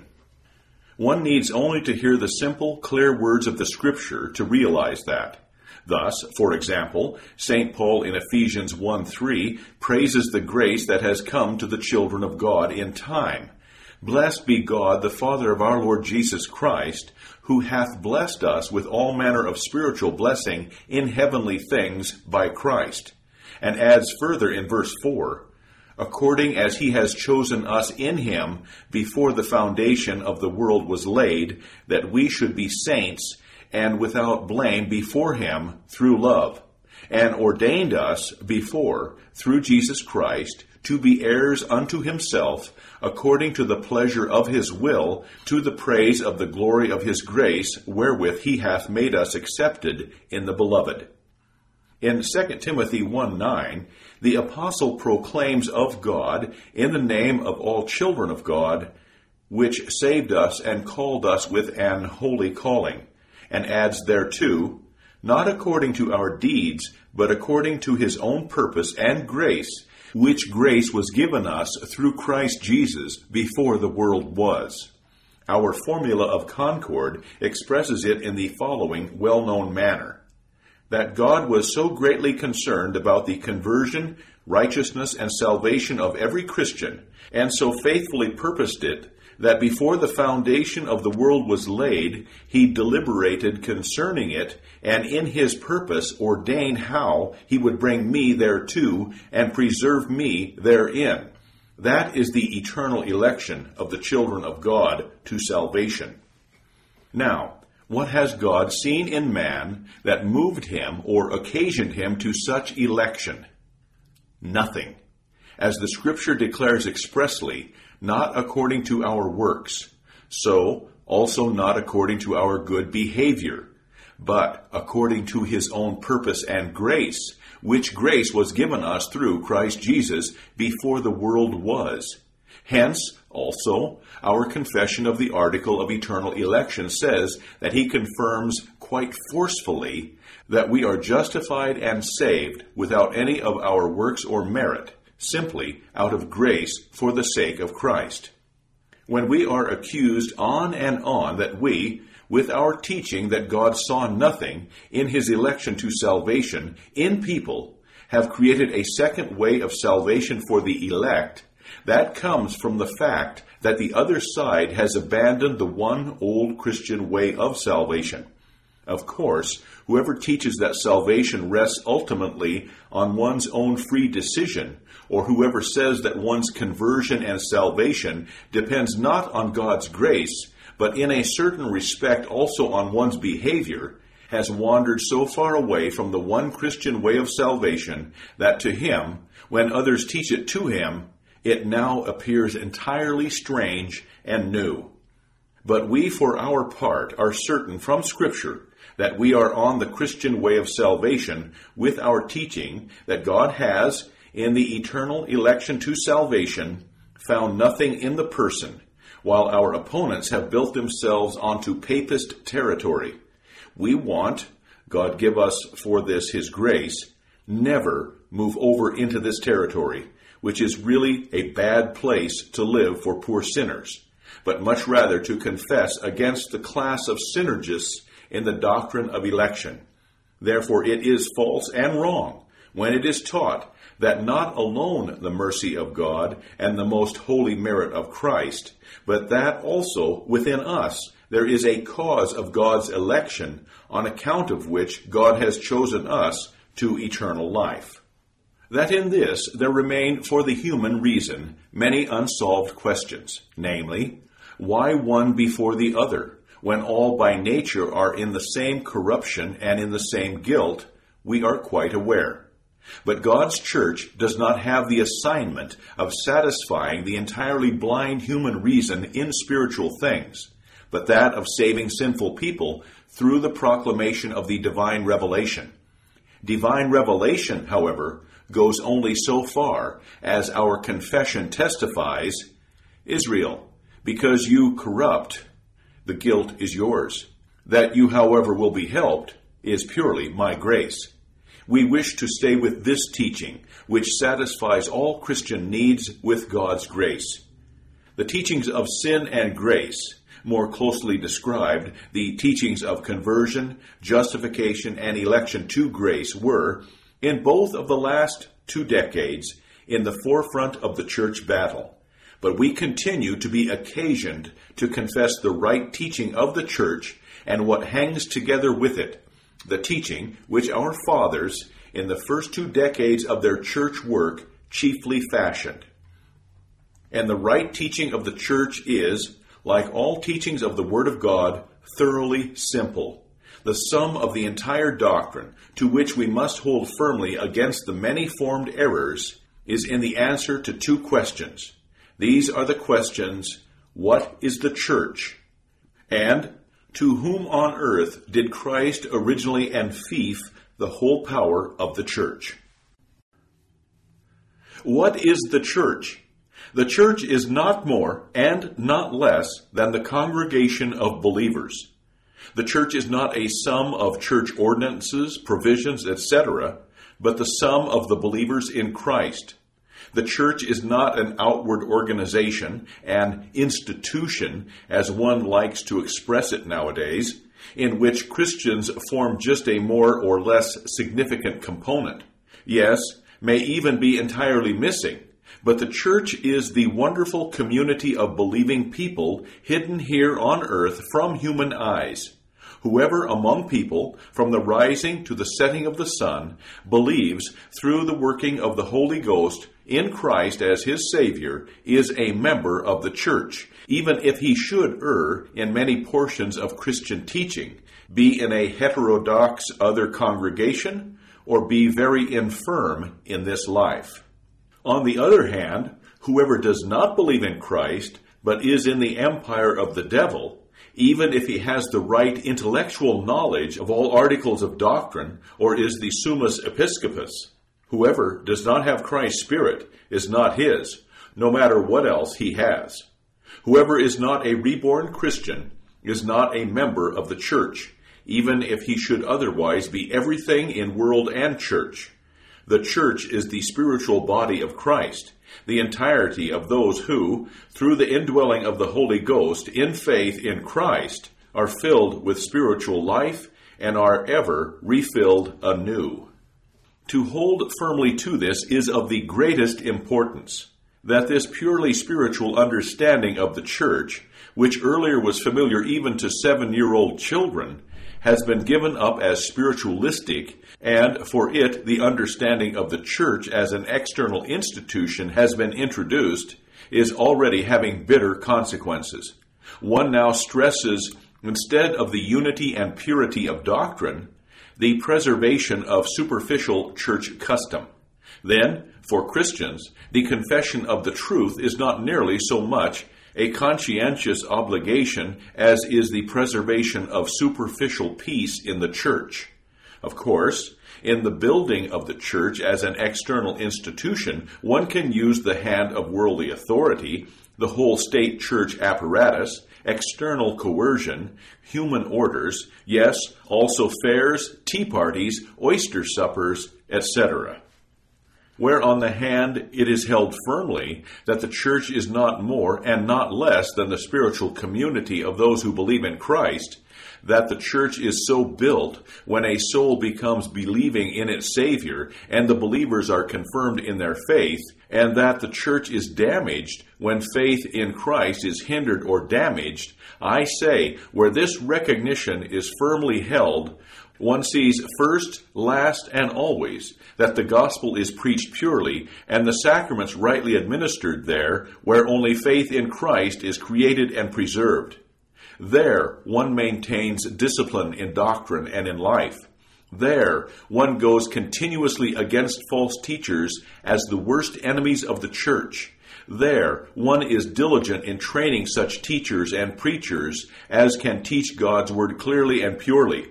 One needs only to hear the simple, clear words of the Scripture to realize that. Thus, for example, St. Paul in Ephesians 1:3 praises the grace that has come to the children of God in time. Blessed be God, the Father of our Lord Jesus Christ, who hath blessed us with all manner of spiritual blessing in heavenly things by Christ. And adds further in verse 4, according as he has chosen us in him before the foundation of the world was laid, that we should be saints and without blame before him through love, and ordained us before, through Jesus Christ, to be heirs unto himself, according to the pleasure of his will, to the praise of the glory of his grace, wherewith he hath made us accepted in the beloved. In 2 Timothy 1:9, the apostle proclaims of God, in the name of all children of God, which saved us and called us with an holy calling, and adds thereto, not according to our deeds, but according to his own purpose and grace, which grace was given us through Christ Jesus before the world was. Our formula of concord expresses it in the following well-known manner: that God was so greatly concerned about the conversion, righteousness, and salvation of every Christian, and so faithfully purposed it, that before the foundation of the world was laid, he deliberated concerning it, and in his purpose ordained how he would bring me thereto, and preserve me therein. That is the eternal election of the children of God to salvation. Now, what has God seen in man that moved him or occasioned him to such election? Nothing. As the Scripture declares expressly, not according to our works, so also not according to our good behavior, but according to his own purpose and grace, which grace was given us through Christ Jesus before the world was. Hence, also, our confession of the article of eternal election says that he confirms quite forcefully that we are justified and saved without any of our works or merit, simply out of grace for the sake of Christ. When we are accused on and on that we, with our teaching that God saw nothing in his election to salvation in people, have created a second way of salvation for the elect, that comes from the fact that the other side has abandoned the one old Christian way of salvation. Of course, whoever teaches that salvation rests ultimately on one's own free decision, or whoever says that one's conversion and salvation depends not on God's grace, but in a certain respect also on one's behavior, has wandered so far away from the one Christian way of salvation that to him, when others teach it to him, it now appears entirely strange and new. But we, for our part, are certain from Scripture that we are on the Christian way of salvation with our teaching that God has, in the eternal election to salvation, found nothing in the person, while our opponents have built themselves onto papist territory. We want, God give us for this His grace, never move over into this territory, which is really a bad place to live for poor sinners, but much rather to confess against the class of synergists in the doctrine of election. Therefore it is false and wrong when it is taught that not alone the mercy of God and the most holy merit of Christ, but that also within us there is a cause of God's election, on account of which God has chosen us to eternal life. That in this there remain for the human reason many unsolved questions, namely, why one before the other, when all by nature are in the same corruption and in the same guilt, we are quite aware. But God's church does not have the assignment of satisfying the entirely blind human reason in spiritual things, but that of saving sinful people through the proclamation of the divine revelation. Divine revelation, however, goes only so far as our confession testifies, Israel, because you corrupt, the guilt is yours. That you, however, will be helped is purely my grace. We wish to stay with this teaching, which satisfies all Christian needs with God's grace. The teachings of sin and grace, more closely described, the teachings of conversion, justification, and election to grace were, in both of the last 2 decades, in the forefront of the church battle. But we continue to be occasioned to confess the right teaching of the church and what hangs together with it, the teaching which our fathers, in the first 2 decades of their church work, chiefly fashioned. And the right teaching of the church is, like all teachings of the Word of God, thoroughly simple. The sum of the entire doctrine, to which we must hold firmly against the many formed errors, is in the answer to 2 questions. These are the questions, what is the church? And to whom on earth did Christ originally enfief the whole power of the church? What is the church? The church is not more and not less than the congregation of believers. The church is not a sum of church ordinances, provisions, etc., but the sum of the believers in Christ. The church is not an outward organization, an institution, as one likes to express it nowadays, in which Christians form just a more or less significant component. Yes, may even be entirely missing, but the church is the wonderful community of believing people hidden here on earth from human eyes. Whoever among people, from the rising to the setting of the sun, believes through the working of the Holy Ghost in Christ as his Savior, is a member of the church, even if he should err in many portions of Christian teaching, be in a heterodox other congregation, or be very infirm in this life. On the other hand, whoever does not believe in Christ, but is in the empire of the devil, even if he has the right intellectual knowledge of all articles of doctrine, or is the summus episcopus, whoever does not have Christ's Spirit is not his, no matter what else he has. Whoever is not a reborn Christian is not a member of the church, even if he should otherwise be everything in world and church. The church is the spiritual body of Christ, the entirety of those who, through the indwelling of the Holy Ghost in faith in Christ, are filled with spiritual life and are ever refilled anew. To hold firmly to this is of the greatest importance, that this purely spiritual understanding of the church, which earlier was familiar even to 7-year-old children, has been given up as spiritualistic, and for it the understanding of the church as an external institution has been introduced, is already having bitter consequences. One now stresses instead of the unity and purity of doctrine, the preservation of superficial church custom. Then, for Christians, the confession of the truth is not nearly so much a conscientious obligation as is the preservation of superficial peace in the church. Of course, in the building of the church as an external institution, one can use the hand of worldly authority, the whole state church apparatus, external coercion, human orders, yes, also fairs, tea parties, oyster suppers, etc. Where on the hand it is held firmly that the church is not more and not less than the spiritual community of those who believe in Christ, that the church is so built when a soul becomes believing in its Savior and the believers are confirmed in their faith, and that the church is damaged when faith in Christ is hindered or damaged, I say, where this recognition is firmly held, one sees first, last, and always that the gospel is preached purely and the sacraments rightly administered there, where only faith in Christ is created and preserved. There one maintains discipline in doctrine and in life. There one goes continuously against false teachers as the worst enemies of the church. There one is diligent in training such teachers and preachers as can teach God's word clearly and purely.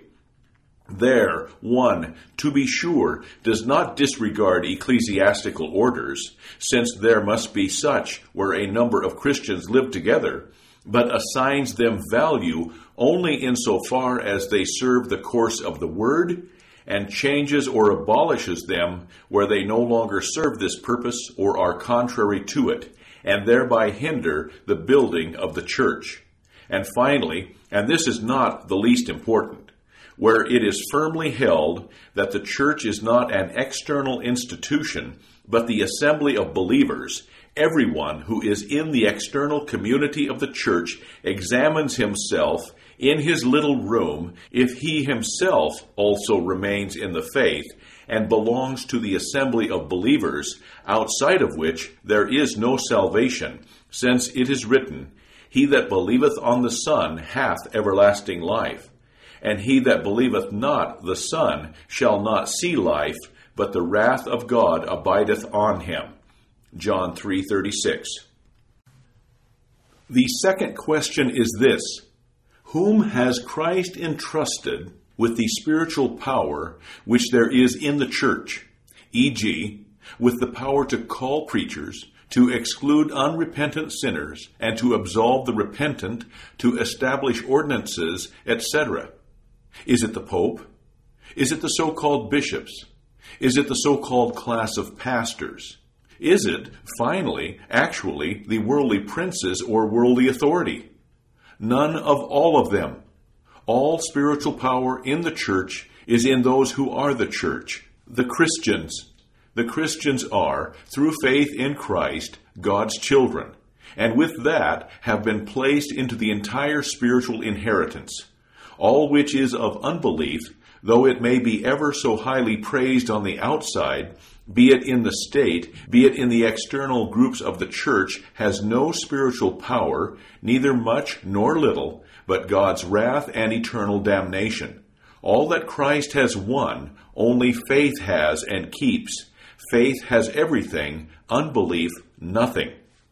There one, to be sure, does not disregard ecclesiastical orders, since there must be such where a number of Christians live together, but assigns them value only insofar as they serve the course of the word, and changes or abolishes them where they no longer serve this purpose or are contrary to it, and thereby hinder the building of the church. And finally, and this is not the least important, where it is firmly held that the church is not an external institution, but the assembly of believers, everyone who is in the external community of the church examines himself in his little room if he himself also remains in the faith and belongs to the assembly of believers, outside of which there is no salvation, since it is written, "He that believeth on the Son hath everlasting life. And he that believeth not the Son shall not see life, but the wrath of God abideth on him." John 3:36. The second question is this: whom has Christ entrusted with the spiritual power which there is in the church, e.g., with the power to call preachers, to exclude unrepentant sinners, and to absolve the repentant, to establish ordinances, etc.? Is it the Pope? Is it the so-called bishops? Is it the so-called class of pastors? Is it, finally, actually, the worldly princes or worldly authority? None of all of them. All spiritual power in the church is in those who are the church, the Christians. The Christians are, through faith in Christ, God's children, and with that have been placed into the entire spiritual inheritance. All which is of unbelief, though it may be ever so highly praised on the outside, be it in the state, be it in the external groups of the church, has no spiritual power, neither much nor little, but God's wrath and eternal damnation. All that Christ has won, only faith has and keeps. Faith has everything, unbelief nothing.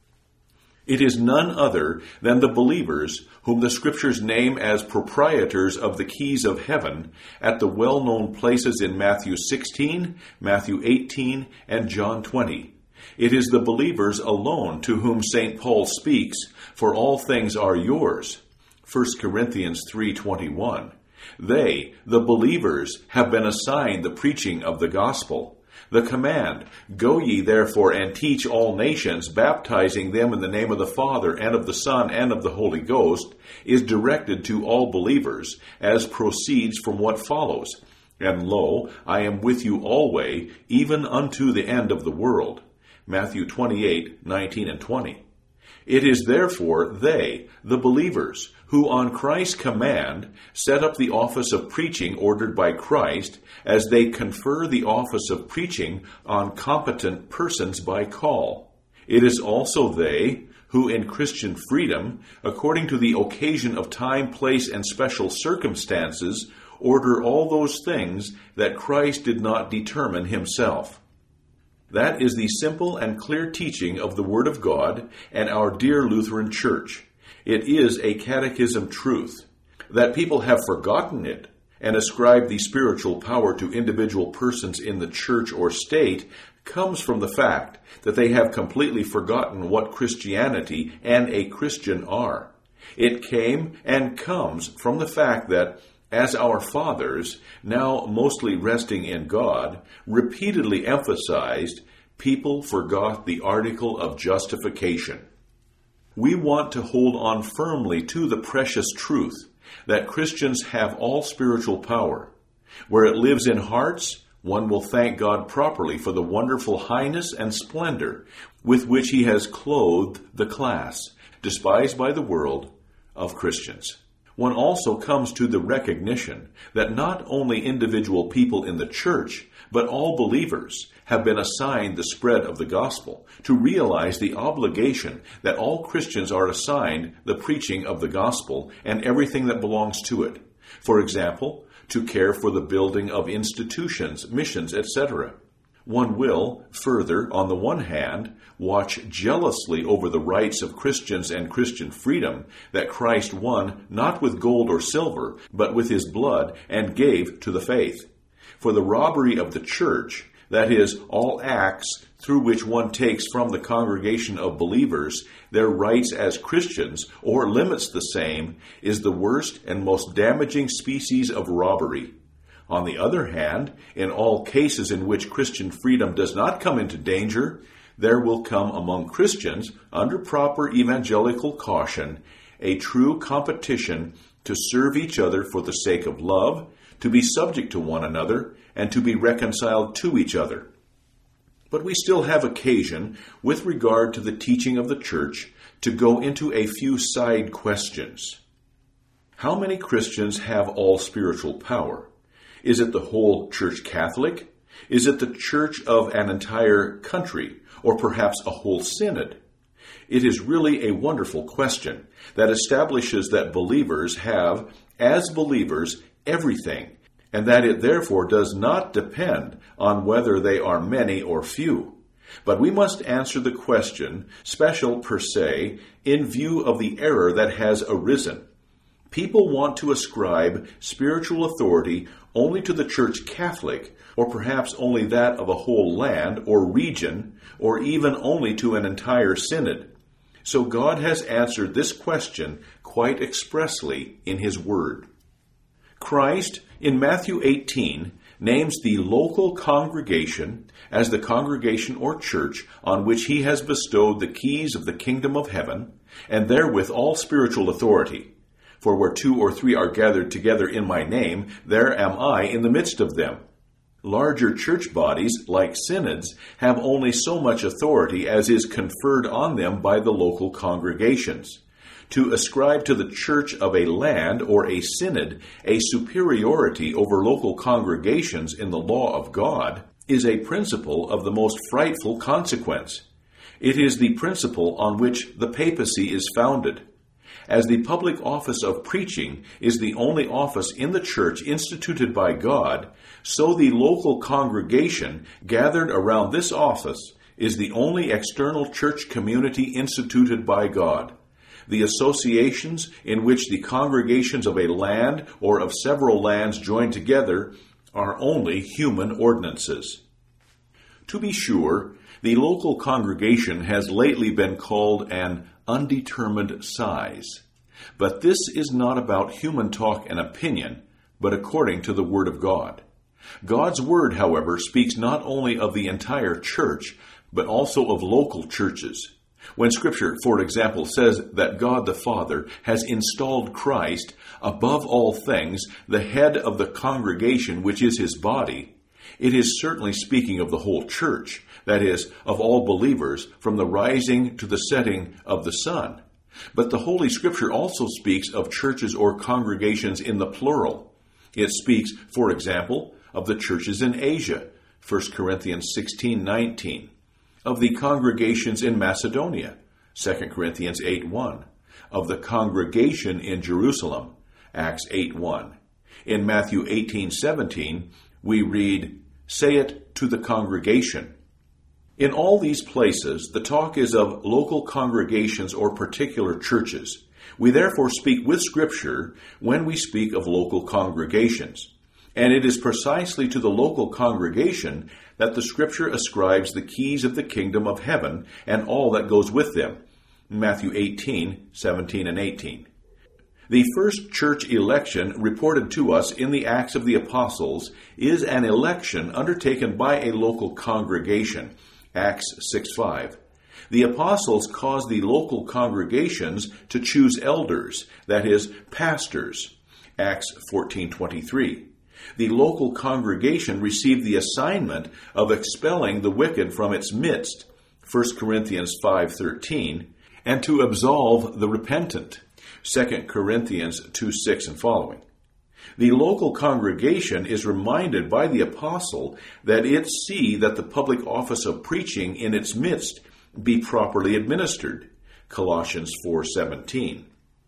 It is none other than the believers, whom the Scriptures name as proprietors of the keys of heaven, at the well-known places in Matthew 16, Matthew 18, and John 20. It is the believers alone to whom St. Paul speaks, "For all things are yours." 1 Corinthians 3:21. They, the believers, have been assigned the preaching of the gospel. The command, "Go ye therefore and teach all nations, baptizing them in the name of the Father, and of the Son, and of the Holy Ghost," is directed to all believers, as proceeds from what follows, "And lo, I am with you always, even unto the end of the world." Matthew 28:19 and 20. It is therefore they, the believers, who on Christ's command set up the office of preaching ordered by Christ, as they confer the office of preaching on competent persons by call. It is also they who in Christian freedom, according to the occasion of time, place, and special circumstances, order all those things that Christ did not determine himself. That is the simple and clear teaching of the Word of God and our dear Lutheran Church. It is a catechism truth. That people have forgotten it and ascribe the spiritual power to individual persons in the church or state comes from the fact that they have completely forgotten what Christianity and a Christian are. It came and comes from the fact that, as our fathers, now mostly resting in God, repeatedly emphasized, people forgot the article of justification. We want to hold on firmly to the precious truth that Christians have all spiritual power. Where it lives in hearts, one will thank God properly for the wonderful highness and splendor with which he has clothed the class, despised by the world, of Christians. One also comes to the recognition that not only individual people in the church, but all believers have been assigned the spread of the gospel, to realize the obligation that all Christians are assigned the preaching of the gospel and everything that belongs to it. For example, to care for the building of institutions, missions, etc. One will, further, on the one hand, watch jealously over the rights of Christians and Christian freedom that Christ won not with gold or silver, but with his blood and gave to the faith. For the robbery of the church, that is, all acts through which one takes from the congregation of believers their rights as Christians, or limits the same, is the worst and most damaging species of robbery. On the other hand, in all cases in which Christian freedom does not come into danger, there will come among Christians, under proper evangelical caution, a true competition to serve each other for the sake of love, to be subject to one another, and to be reconciled to each other. But we still have occasion, with regard to the teaching of the church, to go into a few side questions. How many Christians have all spiritual power? Is it the whole Church Catholic? Is it the church of an entire country, or perhaps a whole synod? It is really a wonderful question that establishes that believers have, as believers, everything, and that it therefore does not depend on whether they are many or few. But we must answer the question, special per se, in view of the error that has arisen. People want to ascribe spiritual authority only to the Church Catholic, or perhaps only that of a whole land or region, or even only to an entire synod. So God has answered this question quite expressly in His Word. Christ, in Matthew 18, names the local congregation as the congregation or church on which He has bestowed the keys of the kingdom of heaven, and therewith all spiritual authority. For where 2 or 3 are gathered together in my name, there am I in the midst of them. Larger church bodies, like synods, have only so much authority as is conferred on them by the local congregations. To ascribe to the church of a land or a synod a superiority over local congregations in the law of God is a principle of the most frightful consequence. It is the principle on which the papacy is founded. As the public office of preaching is the only office in the church instituted by God, so the local congregation gathered around this office is the only external church community instituted by God. The associations in which the congregations of a land or of several lands join together are only human ordinances. To be sure, the local congregation has lately been called an undetermined size. But this is not about human talk and opinion, but according to the Word of God. God's Word, however, speaks not only of the entire church, but also of local churches. When Scripture, for example, says that God the Father has installed Christ above all things, the head of the congregation, which is His body, it is certainly speaking of the whole church, that is, of all believers, from the rising to the setting of the sun. But the Holy Scripture also speaks of churches or congregations in the plural. It speaks, for example, of the churches in Asia, 1 Corinthians 16:19, of the congregations in Macedonia, 2 Corinthians 8:1, of the congregation in Jerusalem, Acts 8:1. In Matthew 18:17, we read, "Say it to the congregation." In all these places, the talk is of local congregations or particular churches. We therefore speak with Scripture when we speak of local congregations. And it is precisely to the local congregation that the Scripture ascribes the keys of the kingdom of heaven and all that goes with them. Matthew 18:17 and 18. The first church election reported to us in the Acts of the Apostles is an election undertaken by a local congregation, Acts 6:5. The apostles caused the local congregations to choose elders, that is, pastors, Acts 14:23. The local congregation received the assignment of expelling the wicked from its midst, 1 Corinthians 5:13, and to absolve the repentant, 2 Corinthians 2:6 and following. The local congregation is reminded by the apostle that it see that the public office of preaching in its midst be properly administered, Colossians 4:17.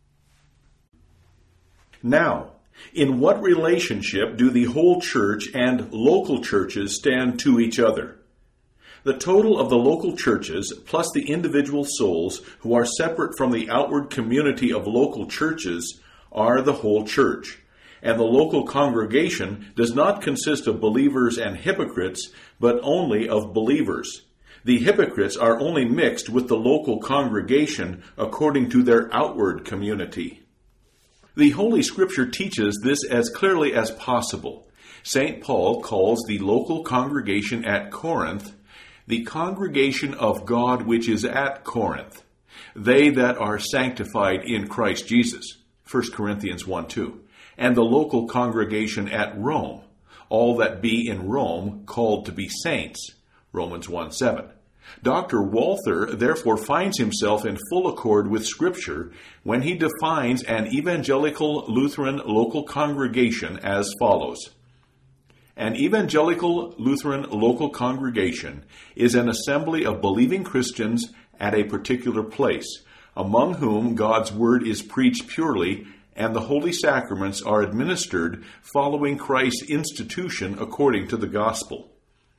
Now, in what relationship do the whole church and local churches stand to each other? The total of the local churches, plus the individual souls who are separate from the outward community of local churches, are the whole church. And the local congregation does not consist of believers and hypocrites, but only of believers. The hypocrites are only mixed with the local congregation according to their outward community. The Holy Scripture teaches this as clearly as possible. St. Paul calls the local congregation at Corinth the congregation of God which is at Corinth, they that are sanctified in Christ Jesus, 1 Corinthians 1:2, and the local congregation at Rome, all that be in Rome called to be saints, Romans 1:7. Dr. Walther therefore finds himself in full accord with Scripture when he defines an evangelical Lutheran local congregation as follows. An evangelical Lutheran local congregation is an assembly of believing Christians at a particular place, among whom God's word is preached purely and the holy sacraments are administered following Christ's institution according to the gospel.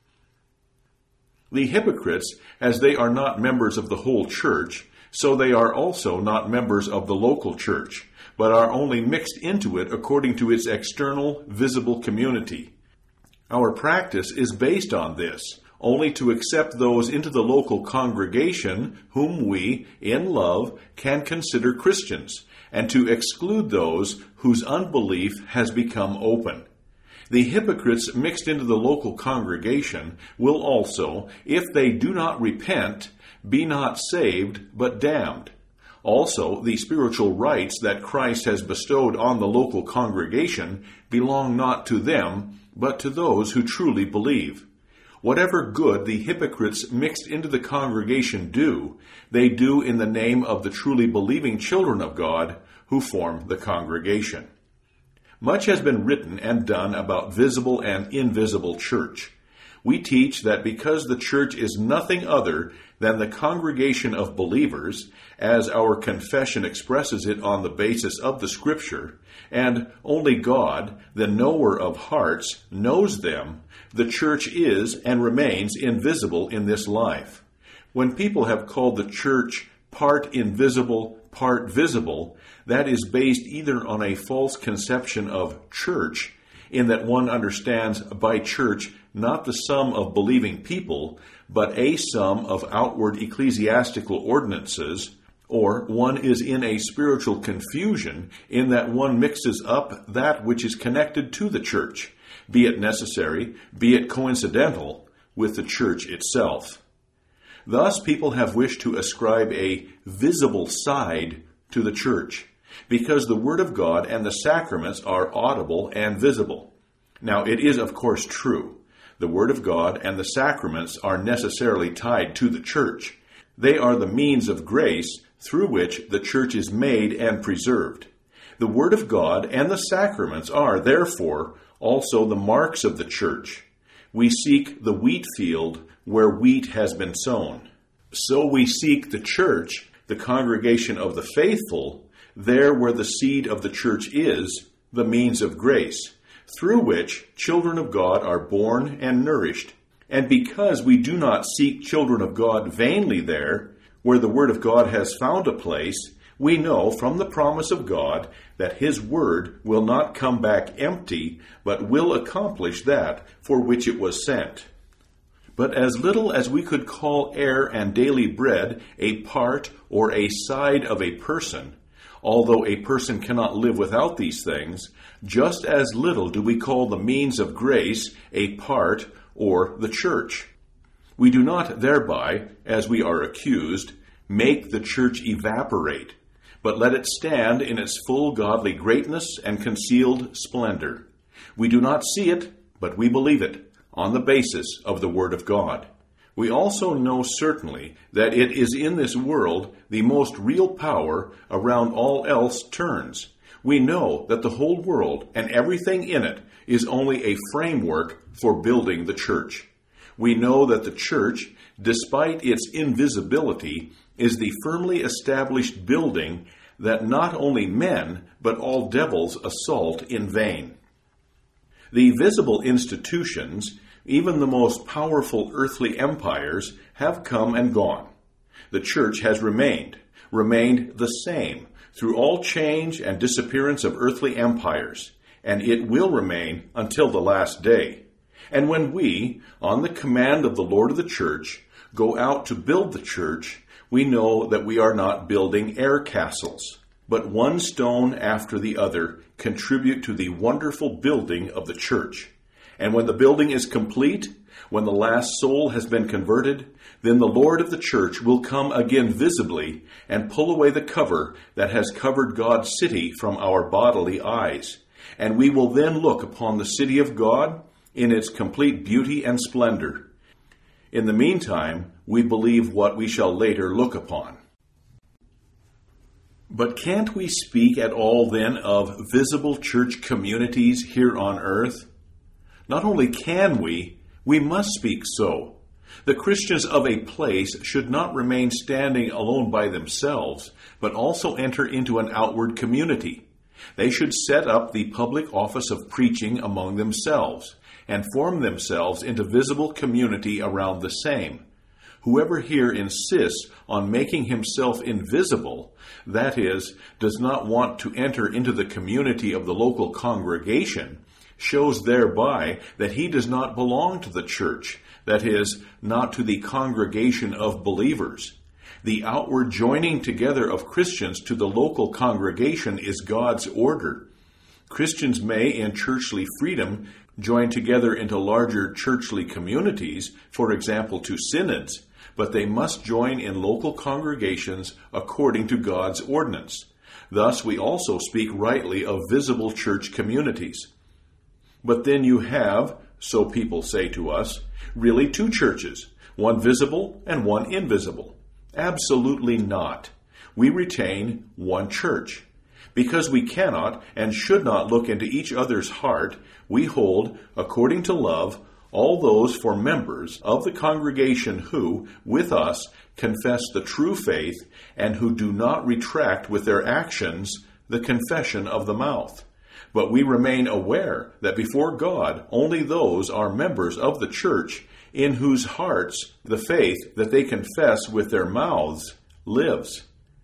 The hypocrites, as they are not members of the whole church, so they are also not members of the local church, but are only mixed into it according to its external, visible community. Our practice is based on this, only to accept those into the local congregation whom we, in love, can consider Christians, and to exclude those whose unbelief has become open. The hypocrites mixed into the local congregation will also, if they do not repent, be not saved, but damned. Also, the spiritual rights that Christ has bestowed on the local congregation belong not to them, but to those who truly believe. Whatever good the hypocrites mixed into the congregation do, they do in the name of the truly believing children of God who form the congregation. Much has been written and done about visible and invisible church. We teach that because the church is nothing other than the congregation of believers, as our confession expresses it on the basis of the Scripture, and only God, the knower of hearts, knows them, the church is and remains invisible in this life. When people have called the church part invisible, part visible, that is based either on a false conception of church, in that one understands by church not the sum of believing people, but a sum of outward ecclesiastical ordinances, or one is in a spiritual confusion in that one mixes up that which is connected to the church, be it necessary, be it coincidental, with the church itself. Thus, people have wished to ascribe a visible side to the church, because the Word of God and the sacraments are audible and visible. Now, it is of course true. The Word of God and the sacraments are necessarily tied to the church. They are the means of grace through which the church is made and preserved. The Word of God and the sacraments are, therefore, also the marks of the church. We seek the wheat field where wheat has been sown. So we seek the church, the congregation of the faithful, there where the seed of the church is, the means of grace, through which children of God are born and nourished. And because we do not seek children of God vainly there, where the Word of God has found a place, we know from the promise of God that His Word will not come back empty, but will accomplish that for which it was sent. But as little as we could call air and daily bread a part or a side of a person, although a person cannot live without these things, just as little do we call the means of grace a part or the church. We do not thereby, as we are accused, make the church evaporate, but let it stand in its full godly greatness and concealed splendor. We do not see it, but we believe it, on the basis of the Word of God. We also know certainly that it is in this world the most real power around all else turns. We know that the whole world and everything in it is only a framework for building the church. We know that the church, despite its invisibility, is the firmly established building that not only men, but all devils assault in vain. The visible institutions, even the most powerful earthly empires, have come and gone. The church has remained the same through all change and disappearance of earthly empires, and it will remain until the last day. And when we, on the command of the Lord of the church, go out to build the church, we know that we are not building air castles, but one stone after the other contribute to the wonderful building of the church. And when the building is complete, when the last soul has been converted, then the Lord of the church will come again visibly and pull away the cover that has covered God's city from our bodily eyes. And we will then look upon the city of God in its complete beauty and splendor. In the meantime, we believe what we shall later look upon. But can't we speak at all then of visible church communities here on earth? Not only can we must speak so. The Christians of a place should not remain standing alone by themselves, but also enter into an outward community. They should set up the public office of preaching among themselves, and form themselves into visible community around the same. Whoever here insists on making himself invisible, that is, does not want to enter into the community of the local congregation, shows thereby that he does not belong to the church, that is, not to the congregation of believers. The outward joining together of Christians to the local congregation is God's order. Christians may, in churchly freedom, join together into larger churchly communities, for example to synods, but they must join in local congregations according to God's ordinance. Thus we also speak rightly of visible church communities. But then you have, so people say to us, really two churches, one visible and one invisible. Absolutely not. We retain one church. Because we cannot and should not look into each other's heart, we hold, according to love, all those for members of the congregation who, with us, confess the true faith and who do not retract with their actions the confession of the mouth. But we remain aware that before God only those are members of the church in whose hearts the faith that they confess with their mouths lives.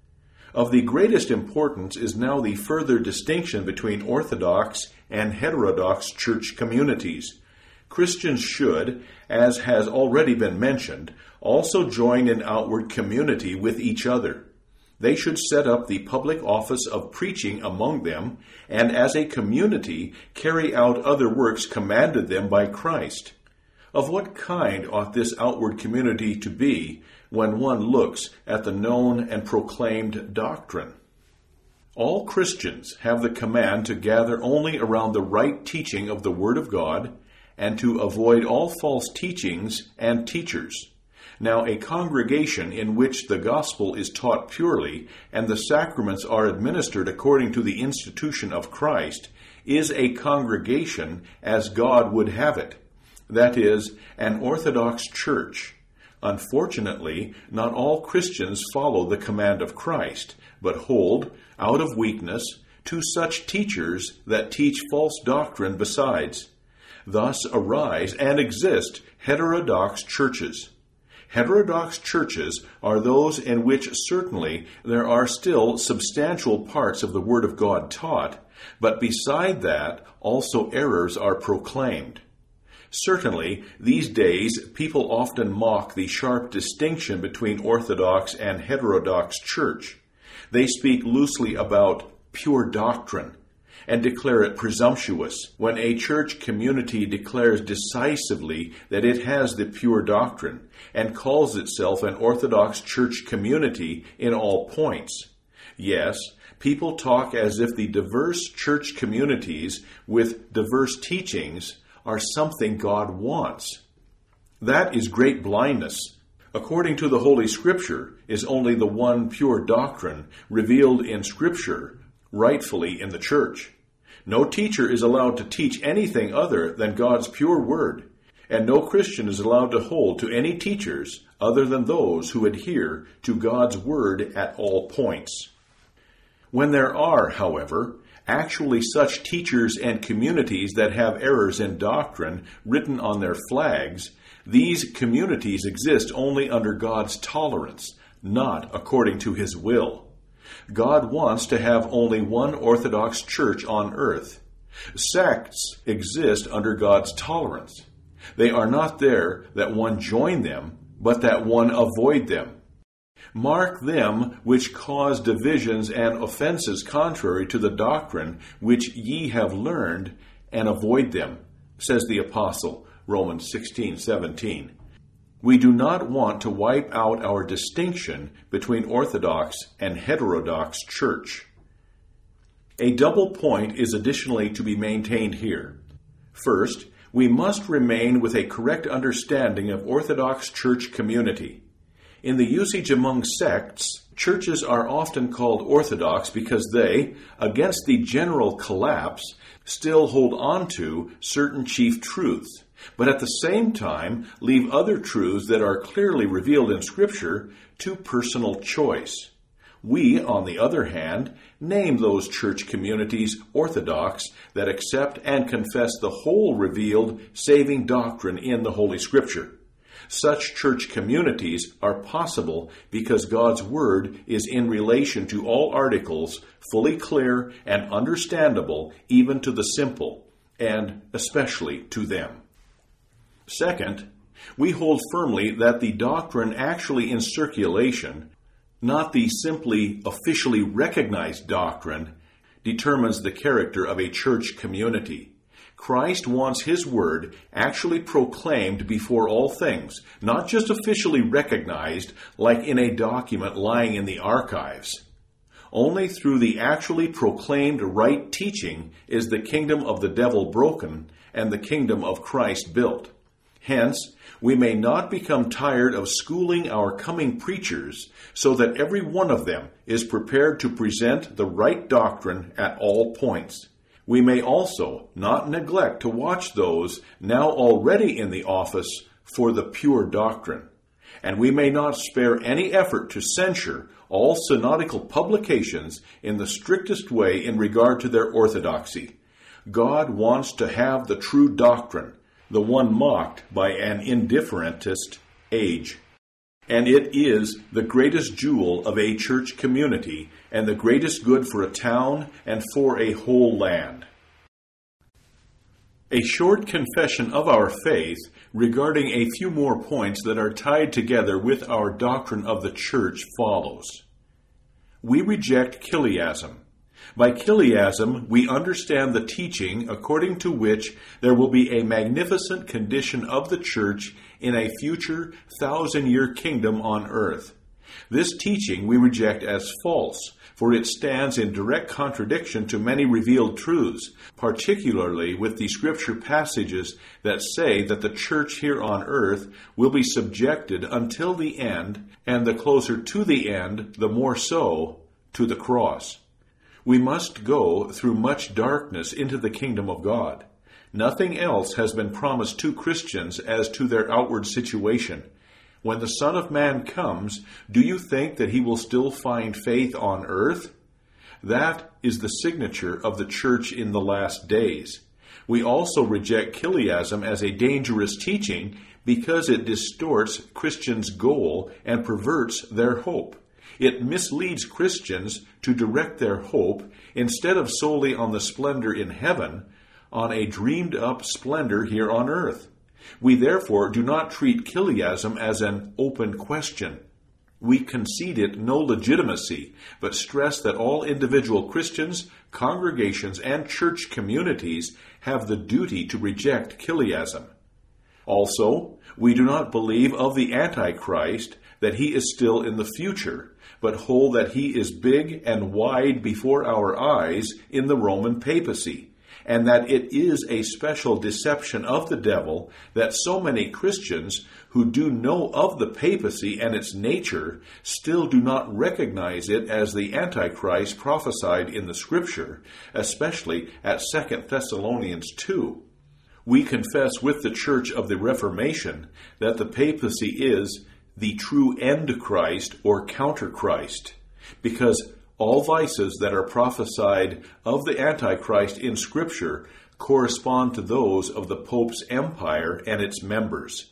Of the greatest importance is now the further distinction between Orthodox and heterodox church communities. Christians should, as has already been mentioned, also join in outward community with each other. They should set up the public office of preaching among them, and as a community carry out other works commanded them by Christ. Of what kind ought this outward community to be when one looks at the known and proclaimed doctrine? All Christians have the command to gather only around the right teaching of the Word of God, and to avoid all false teachings and teachers. Now, a congregation in which the gospel is taught purely and the sacraments are administered according to the institution of Christ is a congregation as God would have it. That is, an Orthodox church. Unfortunately, not all Christians follow the command of Christ, but hold, out of weakness, to such teachers that teach false doctrine besides. Thus arise and exist heterodox churches. Heterodox churches are those in which certainly there are still substantial parts of the Word of God taught, but beside that also errors are proclaimed. Certainly, these days, people often mock the sharp distinction between Orthodox and heterodox church. They speak loosely about pure doctrine and declare it presumptuous when a church community declares decisively that it has the pure doctrine and calls itself an Orthodox church community in all points. Yes, people talk as if the diverse church communities with diverse teachings are something God wants. That is great blindness. According to the Holy Scripture, is only the one pure doctrine revealed in Scripture, rightfully in the church. No teacher is allowed to teach anything other than God's pure word, and no Christian is allowed to hold to any teachers other than those who adhere to God's word at all points. When there are, however, actually such teachers and communities that have errors in doctrine written on their flags, these communities exist only under God's tolerance, not according to His will. God wants to have only one Orthodox church on earth. Sects exist under God's tolerance. They are not there that one join them, but that one avoid them. Mark them which cause divisions and offenses contrary to the doctrine which ye have learned, and avoid them, says the Apostle, Romans 16:17. We do not want to wipe out our distinction between Orthodox and heterodox church. A double point is additionally to be maintained here. First, we must remain with a correct understanding of Orthodox church community. In the usage among sects, churches are often called Orthodox because they, against the general collapse, still hold on to certain chief truths, but at the same time leave other truths that are clearly revealed in Scripture to personal choice. We, on the other hand, name those church communities Orthodox that accept and confess the whole revealed, saving doctrine in the Holy Scripture. Such church communities are possible because God's Word is in relation to all articles fully clear and understandable even to the simple, and especially to them. Second, we hold firmly that the doctrine actually in circulation, not the simply officially recognized doctrine, determines the character of a church community. Christ wants His Word actually proclaimed before all things, not just officially recognized like in a document lying in the archives. Only through the actually proclaimed right teaching is the kingdom of the devil broken and the kingdom of Christ built. Hence, we may not become tired of schooling our coming preachers so that every one of them is prepared to present the right doctrine at all points. We may also not neglect to watch those now already in the office for the pure doctrine. And we may not spare any effort to censure all synodical publications in the strictest way in regard to their orthodoxy. God wants to have the true doctrine, the one mocked by an indifferentist age. And it is the greatest jewel of a church community and the greatest good for a town and for a whole land. A short confession of our faith regarding a few more points that are tied together with our doctrine of the church follows. We reject Chiliasm. By Chiliasm, we understand the teaching according to which there will be a magnificent condition of the church in a future 1,000-year kingdom on earth. This teaching we reject as false, for it stands in direct contradiction to many revealed truths, particularly with the Scripture passages that say that the church here on earth will be subjected until the end, and the closer to the end, the more so, to the cross. We must go through much darkness into the kingdom of God. Nothing else has been promised to Christians as to their outward situation. When the Son of Man comes, do you think that he will still find faith on earth? That is the signature of the church in the last days. We also reject Chiliasm as a dangerous teaching because it distorts Christians' goal and perverts their hope. It misleads Christians to direct their hope, instead of solely on the splendor in heaven, on a dreamed-up splendor here on earth. We therefore do not treat Chiliasm as an open question. We concede it no legitimacy, but stress that all individual Christians, congregations, and church communities have the duty to reject Chiliasm. Also, we do not believe of the Antichrist that he is still in the future, but hold that he is big and wide before our eyes in the Roman papacy, and that it is a special deception of the devil that so many Christians who do know of the papacy and its nature still do not recognize it as the Antichrist prophesied in the Scripture, especially at 2 Thessalonians 2. We confess with the Church of the Reformation that the papacy is the true end Christ or counter Christ, because all vices that are prophesied of the Antichrist in Scripture correspond to those of the Pope's empire and its members.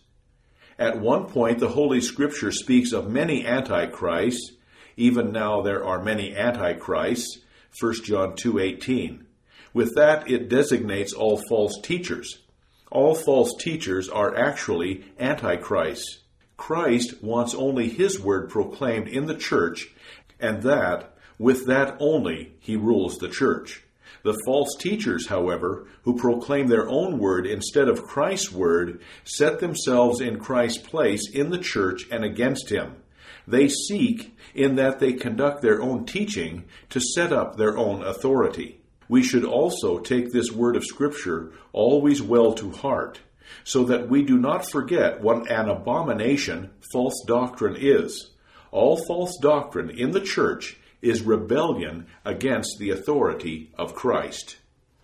At one point, the Holy Scripture speaks of many antichrists. Even now there are many antichrists, 1 John 2:18. With that, it designates all false teachers. All false teachers are actually antichrists. Christ wants only his word proclaimed in the church, and that, with that only, he rules the church. The false teachers, however, who proclaim their own word instead of Christ's word, set themselves in Christ's place in the church and against him. They seek, in that they conduct their own teaching, to set up their own authority. We should also take this word of Scripture always well to heart, so that we do not forget what an abomination false doctrine is. All false doctrine in the church is rebellion against the authority of Christ.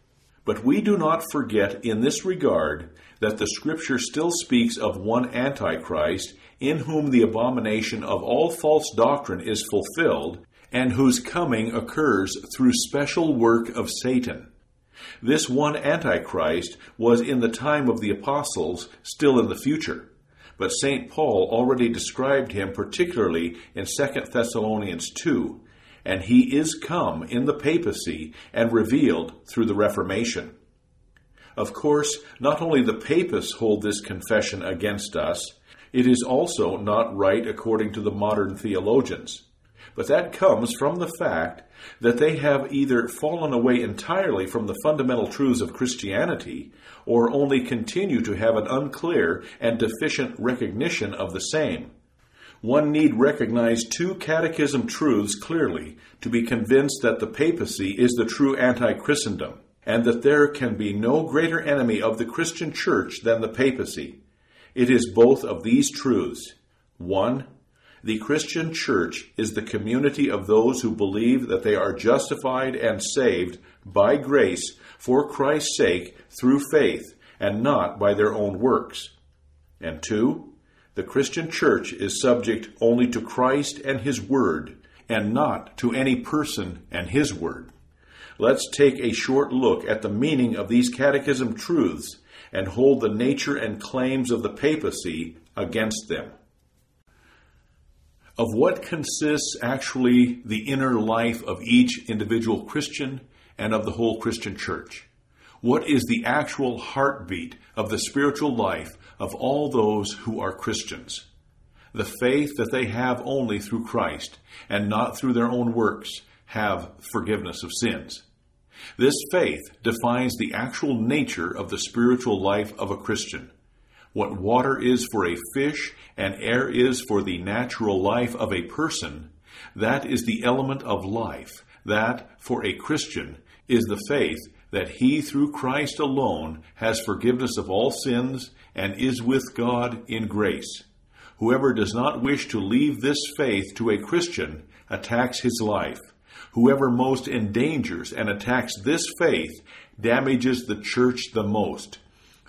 But we do not forget in this regard that the Scripture still speaks of one Antichrist in whom the abomination of all false doctrine is fulfilled, and whose coming occurs through special work of Satan. This one Antichrist was in the time of the apostles, still in the future. But St. Paul already described him particularly in 2 Thessalonians 2, and he is come in the papacy and revealed through the Reformation. Of course, not only the papists hold this confession against us, it is also not right according to the modern theologians. But that comes from the fact that they have either fallen away entirely from the fundamental truths of Christianity, or only continue to have an unclear and deficient recognition of the same. One need recognize two catechism truths clearly to be convinced that the papacy is the true anti-Christendom, and that there can be no greater enemy of the Christian church than the papacy. It is both of these truths. 1. The Christian church is the community of those who believe that they are justified and saved by grace for Christ's sake through faith, and not by their own works. And 2. The Christian church is subject only to Christ and his word, and not to any person and his word. Let's take a short look at the meaning of these catechism truths and hold the nature and claims of the papacy against them. Of what consists actually the inner life of each individual Christian and of the whole Christian church? What is the actual heartbeat of the spiritual life of all those who are Christians? The faith that they have only through Christ and not through their own works have forgiveness of sins. This faith defines the actual nature of the spiritual life of a Christian. What water is for a fish and air is for the natural life of a person, that is the element of life. That, for a Christian, is the faith that he through Christ alone has forgiveness of all sins and is with God in grace. Whoever does not wish to leave this faith to a Christian attacks his life. Whoever most endangers and attacks this faith damages the church the most.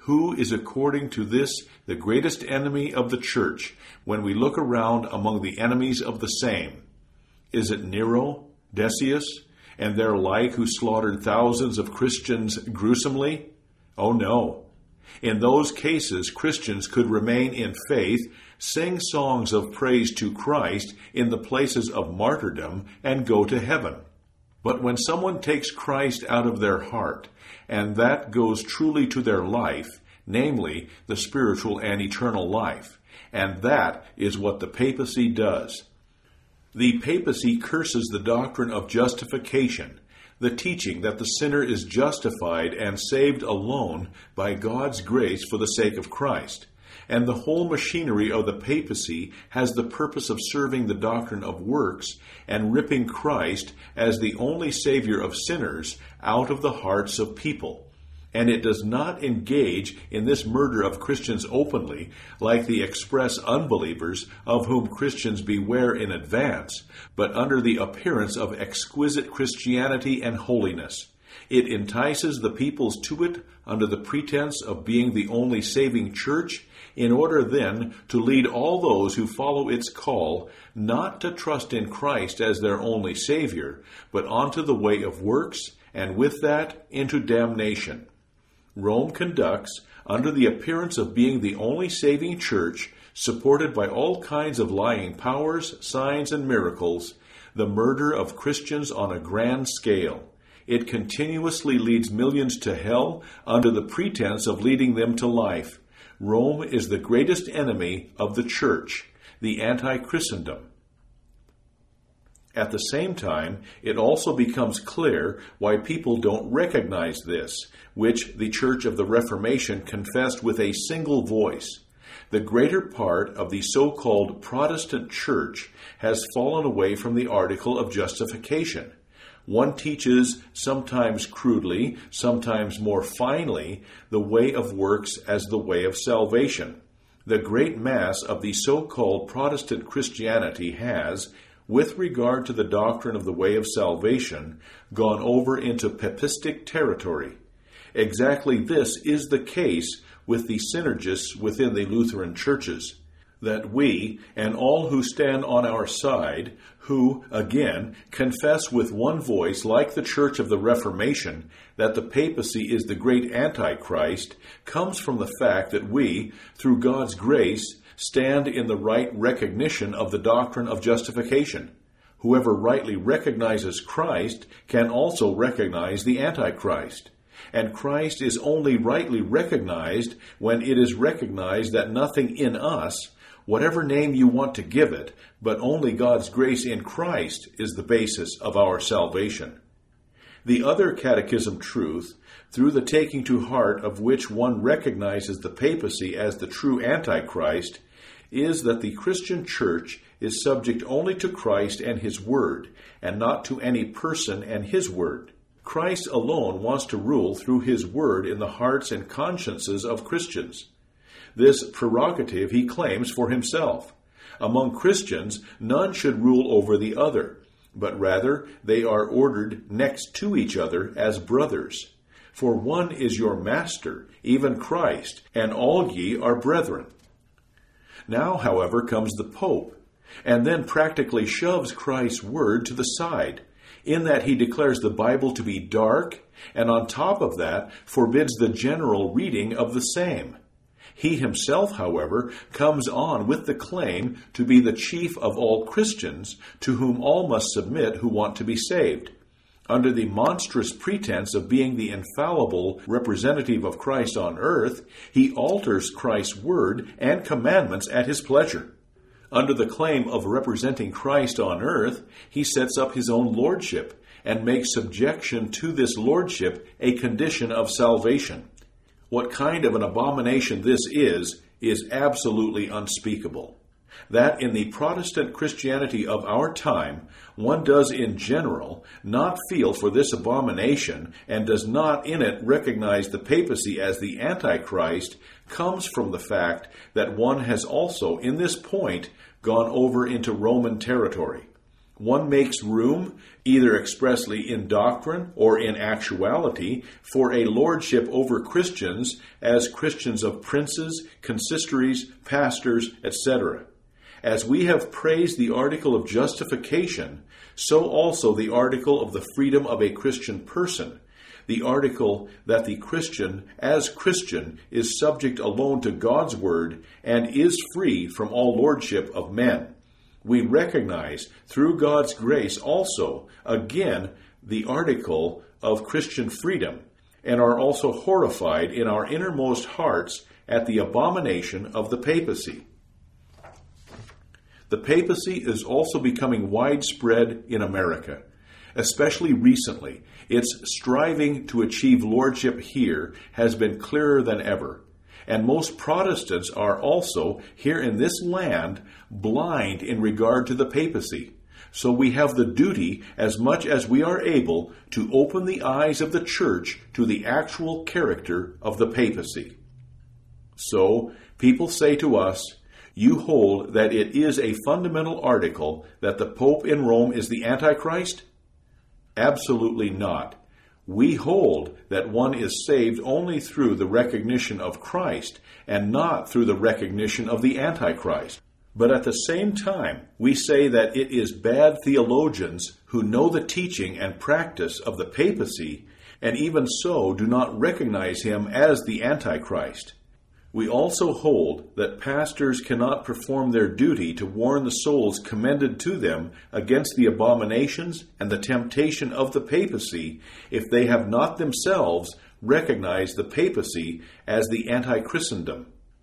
who is according to this the greatest enemy of the church when we look around among the enemies of the same? Is it Nero, Decius, and their like who slaughtered thousands of Christians gruesomely? Oh no. In those cases, Christians could remain in faith, sing songs of praise to Christ in the places of martyrdom, and go to heaven. But when someone takes Christ out of their heart, and that goes truly to their life, namely the spiritual and eternal life, and that is what the papacy does. The papacy curses the doctrine of justification, the teaching that the sinner is justified and saved alone by God's grace for the sake of Christ. And the whole machinery of the papacy has the purpose of serving the doctrine of works and ripping Christ as the only Savior of sinners out of the hearts of people. And it does not engage in this murder of Christians openly, like the express unbelievers of whom Christians beware in advance, but under the appearance of exquisite Christianity and holiness. It entices the peoples to it under the pretense of being the only saving church, in order then to lead all those who follow its call not to trust in Christ as their only Savior, but onto the way of works, and with that into damnation. Rome conducts, under the appearance of being the only saving church, supported by all kinds of lying powers, signs, and miracles, the murder of Christians on a grand scale. It continuously leads millions to hell under the pretense of leading them to life. Rome is the greatest enemy of the church, the anti-Christendom. At the same time, it also becomes clear why people don't recognize this, which the Church of the Reformation confessed with a single voice. The greater part of the so-called Protestant Church has fallen away from the article of justification. One teaches, sometimes crudely, sometimes more finely, the way of works as the way of salvation. The great mass of the so-called Protestant Christianity has, with regard to the doctrine of the way of salvation, gone over into papistic territory. Exactly this is the case with the synergists within the Lutheran churches, that we, and all who stand on our side, who, again, confess with one voice, like the Church of the Reformation, that the papacy is the great Antichrist, comes from the fact that we, through God's grace, stand in the right recognition of the doctrine of justification. Whoever rightly recognizes Christ can also recognize the Antichrist. And Christ is only rightly recognized when it is recognized that nothing in us, whatever name you want to give it, but only God's grace in Christ is the basis of our salvation. The other catechism truth, through the taking to heart of which one recognizes the papacy as the true Antichrist, is that the Christian church is subject only to Christ and His Word, and not to any person and His Word. Christ alone wants to rule through His Word in the hearts and consciences of Christians. This prerogative He claims for Himself. Among Christians, none should rule over the other, but rather they are ordered next to each other as brothers. For one is your master, even Christ, and all ye are brethren. Now, however, comes the Pope, and then practically shoves Christ's word to the side, in that he declares the Bible to be dark, and on top of that forbids the general reading of the same. He himself, however, comes on with the claim to be the chief of all Christians, to whom all must submit who want to be saved. Under the monstrous pretense of being the infallible representative of Christ on earth, he alters Christ's word and commandments at his pleasure. Under the claim of representing Christ on earth, he sets up his own lordship and makes subjection to this lordship a condition of salvation. What kind of an abomination this is absolutely unspeakable. That in the Protestant Christianity of our time, one does in general not feel for this abomination and does not in it recognize the papacy as the Antichrist, comes from the fact that one has also in this point gone over into Roman territory. One makes room, either expressly in doctrine or in actuality, for a lordship over Christians as Christians of princes, consistories, pastors, etc. As we have praised the article of justification, so also the article of the freedom of a Christian person, the article that the Christian, as Christian, is subject alone to God's word and is free from all lordship of men. We recognize through God's grace also, again, the article of Christian freedom, and are also horrified in our innermost hearts at the abomination of the papacy. The papacy is also becoming widespread in America, especially recently. Its striving to achieve lordship here has been clearer than ever. And most Protestants are also, here in this land, blind in regard to the papacy. So we have the duty, as much as we are able, to open the eyes of the church to the actual character of the papacy. So, people say to us, you hold that it is a fundamental article that the Pope in Rome is the Antichrist? Absolutely not. We hold that one is saved only through the recognition of Christ and not through the recognition of the Antichrist. But at the same time, we say that it is bad theologians who know the teaching and practice of the papacy and even so do not recognize him as the Antichrist. We also hold that pastors cannot perform their duty to warn the souls commended to them against the abominations and the temptation of the papacy if they have not themselves recognized the papacy as the anti-Christendom.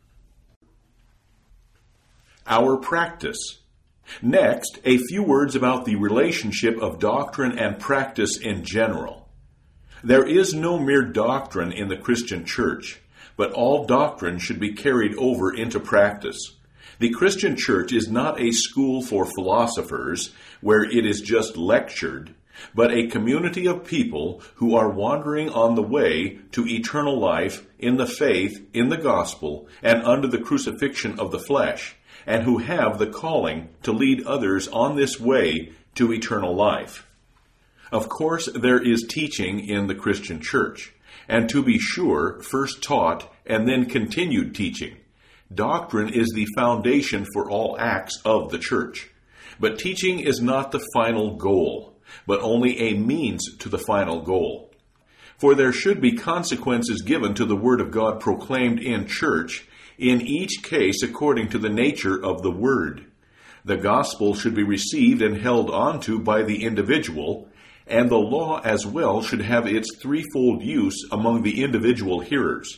Our practice. Next, a few words about the relationship of doctrine and practice in general. There is no mere doctrine in the Christian church, but all doctrine should be carried over into practice. The Christian church is not a school for philosophers where it is just lectured, but a community of people who are wandering on the way to eternal life in the faith, in the gospel, and under the crucifixion of the flesh, and who have the calling to lead others on this way to eternal life. Of course, there is teaching in the Christian church, and to be sure, first taught and then continued teaching. Doctrine is the foundation for all acts of the church. But teaching is not the final goal, but only a means to the final goal. For there should be consequences given to the Word of God proclaimed in church, in each case according to the nature of the Word. The gospel should be received and held onto by the individual, and the law as well should have its threefold use among the individual hearers.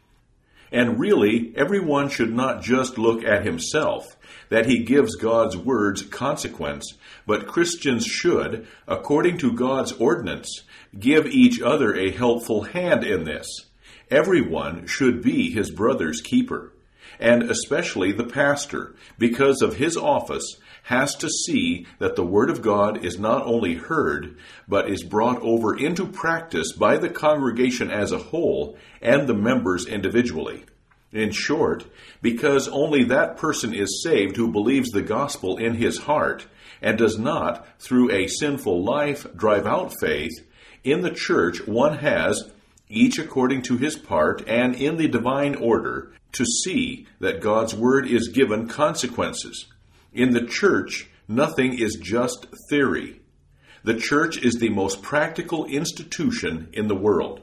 And really, everyone should not just look at himself, that he gives God's words consequence, but Christians should, according to God's ordinance, give each other a helpful hand in this. Everyone should be his brother's keeper, and especially the pastor, because of his office, has to see that the Word of God is not only heard, but is brought over into practice by the congregation as a whole and the members individually. In short, because only that person is saved who believes the gospel in his heart and does not, through a sinful life, drive out faith, in the church one has, each according to his part and in the divine order, to see that God's Word is given consequences. In the church, nothing is just theory. The church is the most practical institution in the world.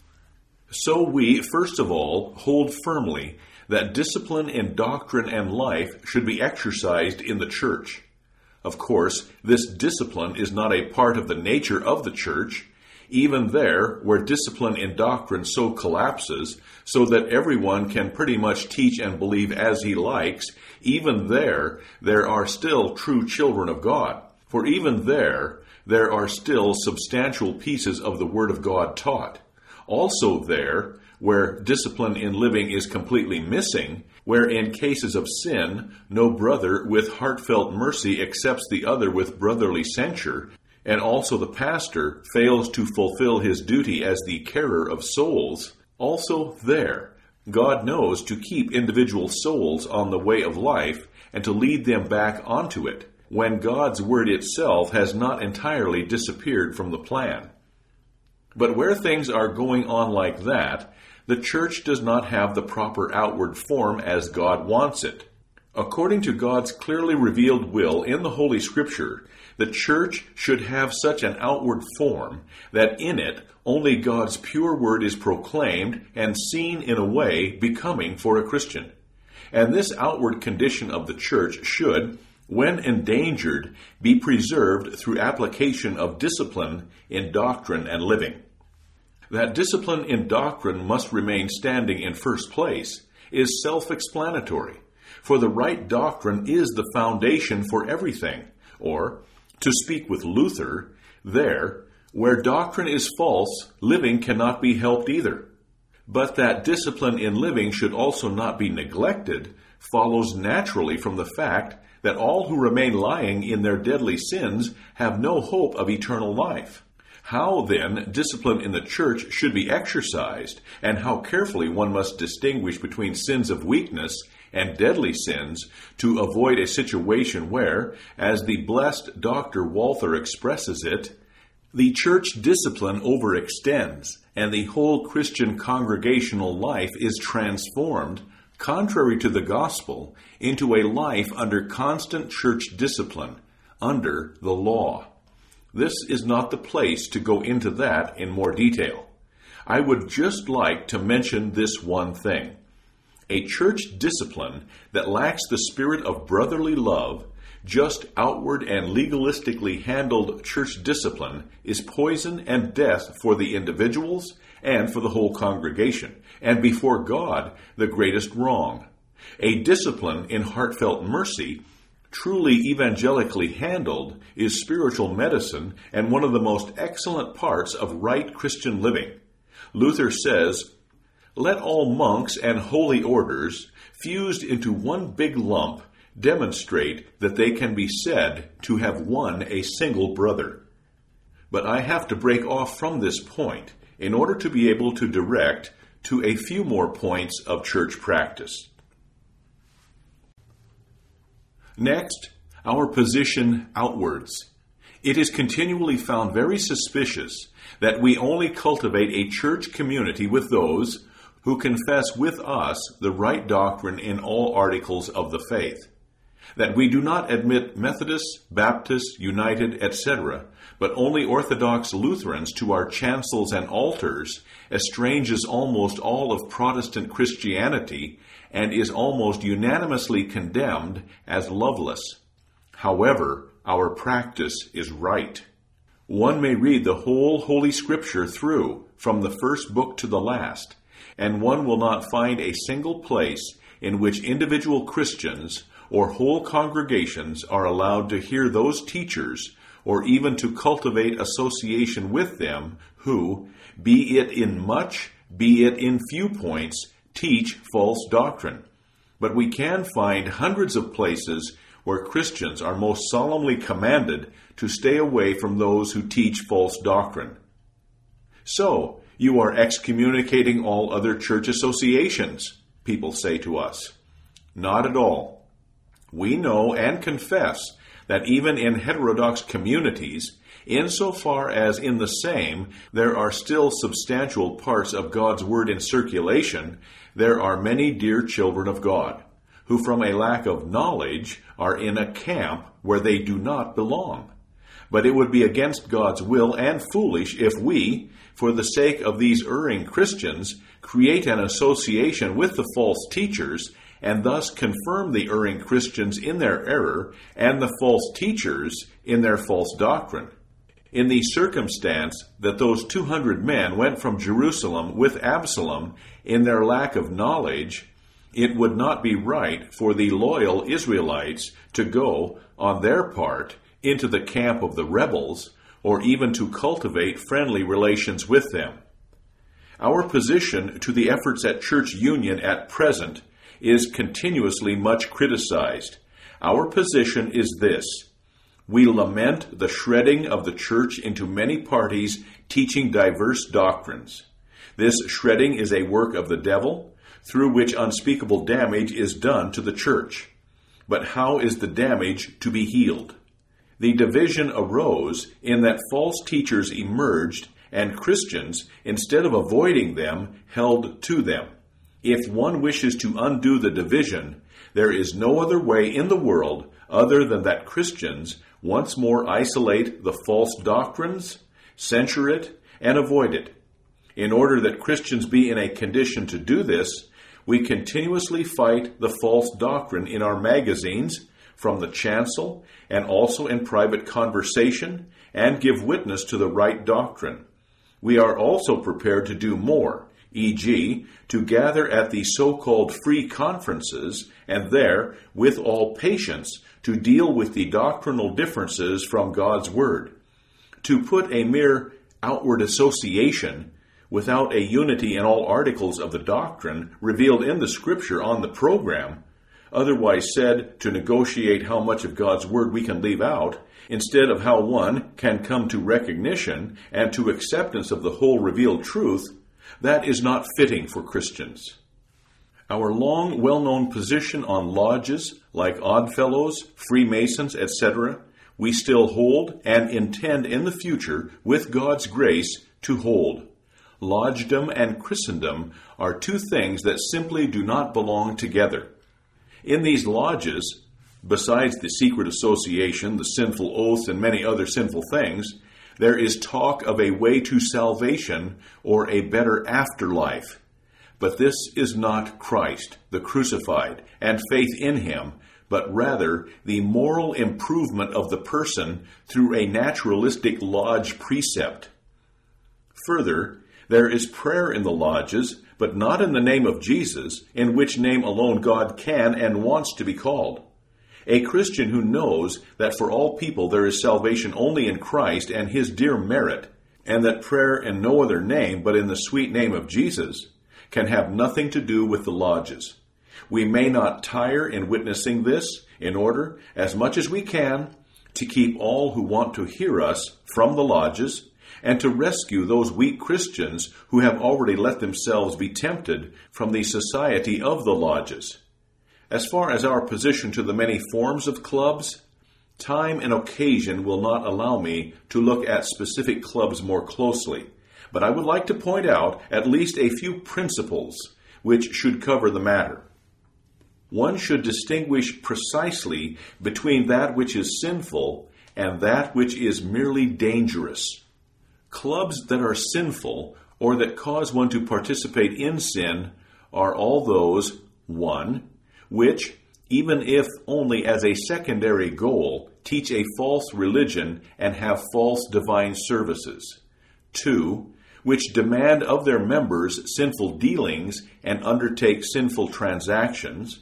So we, first of all, hold firmly that discipline in doctrine and life should be exercised in the church. Of course, this discipline is not a part of the nature of the church. Even there, where discipline in doctrine so collapses, so that everyone can pretty much teach and believe as he likes, even there are still true children of God. For even there are still substantial pieces of the Word of God taught. Also there, where discipline in living is completely missing, where in cases of sin, no brother with heartfelt mercy accepts the other with brotherly censure, and also the pastor fails to fulfill his duty as the carer of souls, also there, God knows to keep individual souls on the way of life and to lead them back onto it, when God's Word itself has not entirely disappeared from the plan. But where things are going on like that, the church does not have the proper outward form as God wants it. According to God's clearly revealed will in the Holy Scripture, the church should have such an outward form that in it only God's pure word is proclaimed and seen in a way becoming for a Christian. And this outward condition of the church should, when endangered, be preserved through application of discipline in doctrine and living. That discipline in doctrine must remain standing in first place is self-explanatory, for the right doctrine is the foundation for everything, or, to speak with Luther, there, where doctrine is false, living cannot be helped either. But that discipline in living should also not be neglected follows naturally from the fact that all who remain lying in their deadly sins have no hope of eternal life. How, then, discipline in the church should be exercised, and how carefully one must distinguish between sins of weakness and deadly sins to avoid a situation where, as the blessed Dr. Walther expresses it, the church discipline overextends, and the whole Christian congregational life is transformed, contrary to the gospel, into a life under constant church discipline, under the law. This is not the place to go into that in more detail. I would just like to mention this one thing. A church discipline that lacks the spirit of brotherly love, just outward and legalistically handled church discipline, is poison and death for the individuals and for the whole congregation, and before God, the greatest wrong. A discipline in heartfelt mercy, truly evangelically handled, is spiritual medicine and one of the most excellent parts of right Christian living. Luther says, "Let all monks and holy orders, fused into one big lump, demonstrate that they can be said to have won a single brother." But I have to break off from this point in order to be able to direct to a few more points of church practice. Next, our position outwards. It is continually found very suspicious that we only cultivate a church community with those who confess with us the right doctrine in all articles of the faith, that we do not admit Methodists, Baptists, United, etc., but only Orthodox Lutherans to our chancels and altars, estranges almost all of Protestant Christianity, and is almost unanimously condemned as loveless. However, our practice is right. One may read the whole Holy Scripture through, from the first book to the last, and one will not find a single place in which individual Christians or whole congregations are allowed to hear those teachers or even to cultivate association with them who, be it in much, be it in few points, teach false doctrine. But we can find hundreds of places where Christians are most solemnly commanded to stay away from those who teach false doctrine. So, you are excommunicating all other church associations, people say to us. Not at all. We know and confess that even in heterodox communities, insofar as in the same there are still substantial parts of God's Word in circulation, there are many dear children of God, who from a lack of knowledge are in a camp where they do not belong. But it would be against God's will and foolish if we, for the sake of these erring Christians, create an association with the false teachers and thus confirm the erring Christians in their error and the false teachers in their false doctrine. In the circumstance that those 200 men went from Jerusalem with Absalom in their lack of knowledge, it would not be right for the loyal Israelites to go, on their part, into the camp of the rebels, or even to cultivate friendly relations with them. Our position to the efforts at church union at present is continuously much criticized. Our position is this: we lament the shredding of the church into many parties teaching diverse doctrines. This shredding is a work of the devil, through which unspeakable damage is done to the church. But how is the damage to be healed? The division arose in that false teachers emerged, and Christians, instead of avoiding them, held to them. If one wishes to undo the division, there is no other way in the world other than that Christians once more isolate the false doctrines, censure it, and avoid it. In order that Christians be in a condition to do this, we continuously fight the false doctrine in our magazines, from the chancel, and also in private conversation, and give witness to the right doctrine. We are also prepared to do more, e.g., to gather at the so-called free conferences, and there, with all patience, to deal with the doctrinal differences from God's Word. To put a mere outward association, without a unity in all articles of the doctrine revealed in the Scripture on the program, otherwise said, to negotiate how much of God's Word we can leave out, instead of how one can come to recognition and to acceptance of the whole revealed truth, that is not fitting for Christians. Our long, well-known position on lodges, like Oddfellows, Freemasons, etc., we still hold and intend in the future, with God's grace, to hold. Lodgedom and Christendom are two things that simply do not belong together. In these lodges, besides the secret association, the sinful oaths, and many other sinful things, there is talk of a way to salvation or a better afterlife. But this is not Christ, the crucified, and faith in Him, but rather the moral improvement of the person through a naturalistic lodge precept. Further, there is prayer in the lodges, but not in the name of Jesus, in which name alone God can and wants to be called. A Christian who knows that for all people there is salvation only in Christ and His dear merit, and that prayer in no other name but in the sweet name of Jesus, can have nothing to do with the lodges. We may not tire in witnessing this in order, as much as we can, to keep all who want to hear us from the lodges, and to rescue those weak Christians who have already let themselves be tempted from the society of the lodges. As far as our position to the many forms of clubs, time and occasion will not allow me to look at specific clubs more closely, but I would like to point out at least a few principles which should cover the matter. One should distinguish precisely between that which is sinful and that which is merely dangerous. Clubs that are sinful or that cause one to participate in sin are all those, 1, which, even if only as a secondary goal, teach a false religion and have false divine services. 2, which demand of their members sinful dealings and undertake sinful transactions.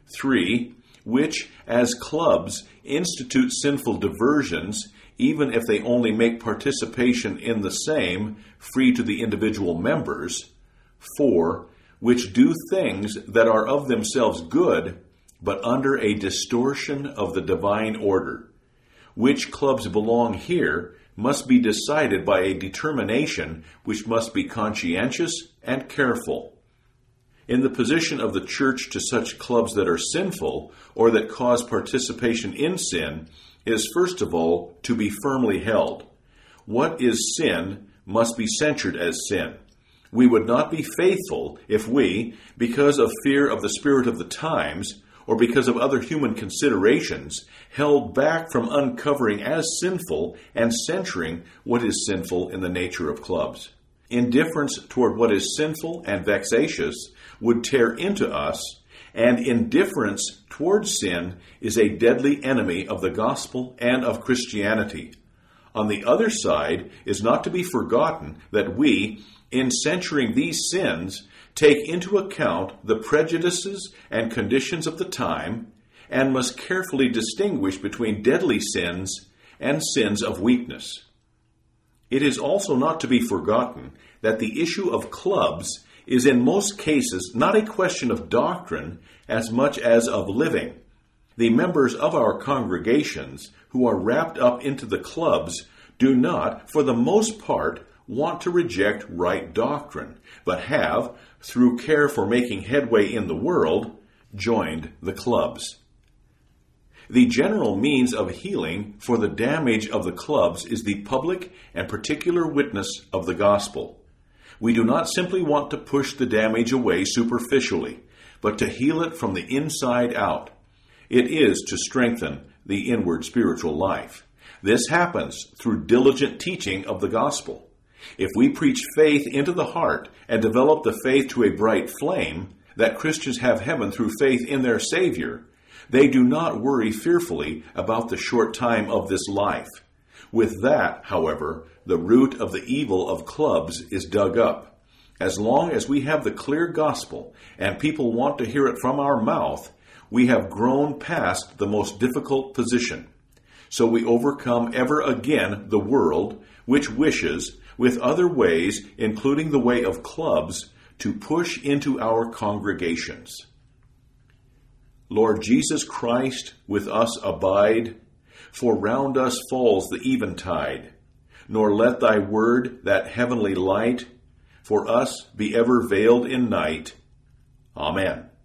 3, which, as clubs, institute sinful diversions, even if they only make participation in the same free to the individual members. 4, which do things that are of themselves good, but under a distortion of the divine order. Which clubs belong here must be decided by a determination which must be conscientious and careful. In the position of the church to such clubs that are sinful or that cause participation in sin is first of all to be firmly held. What is sin must be censured as sin. We would not be faithful if we, because of fear of the spirit of the times, or because of other human considerations, held back from uncovering as sinful and censuring what is sinful in the nature of clubs. Indifference toward what is sinful and vexatious would tear into us, and indifference towards sin is a deadly enemy of the gospel and of Christianity. On the other side is not to be forgotten that we, in censuring these sins, take into account the prejudices and conditions of the time, and must carefully distinguish between deadly sins and sins of weakness. It is also not to be forgotten that the issue of clubs is in most cases not a question of doctrine as much as of living. The members of our congregations who are wrapped up into the clubs do not, for the most part, want to reject right doctrine, but have, through care for making headway in the world, joined the clubs. The general means of healing for the damage of the clubs is the public and particular witness of the gospel. We do not simply want to push the damage away superficially, but to heal it from the inside out. It is to strengthen the inward spiritual life. This happens through diligent teaching of the gospel. If we preach faith into the heart and develop the faith to a bright flame, that Christians have heaven through faith in their Savior, they do not worry fearfully about the short time of this life. With that, however, the root of the evil of clubs is dug up. As long as we have the clear gospel and people want to hear it from our mouth, we have grown past the most difficult position. So we overcome ever again the world, which wishes, with other ways, including the way of clubs, to push into our congregations. Lord Jesus Christ, with us abide, for round us falls the eventide. Nor let thy word, that heavenly light, for us be ever veiled in night. Amen.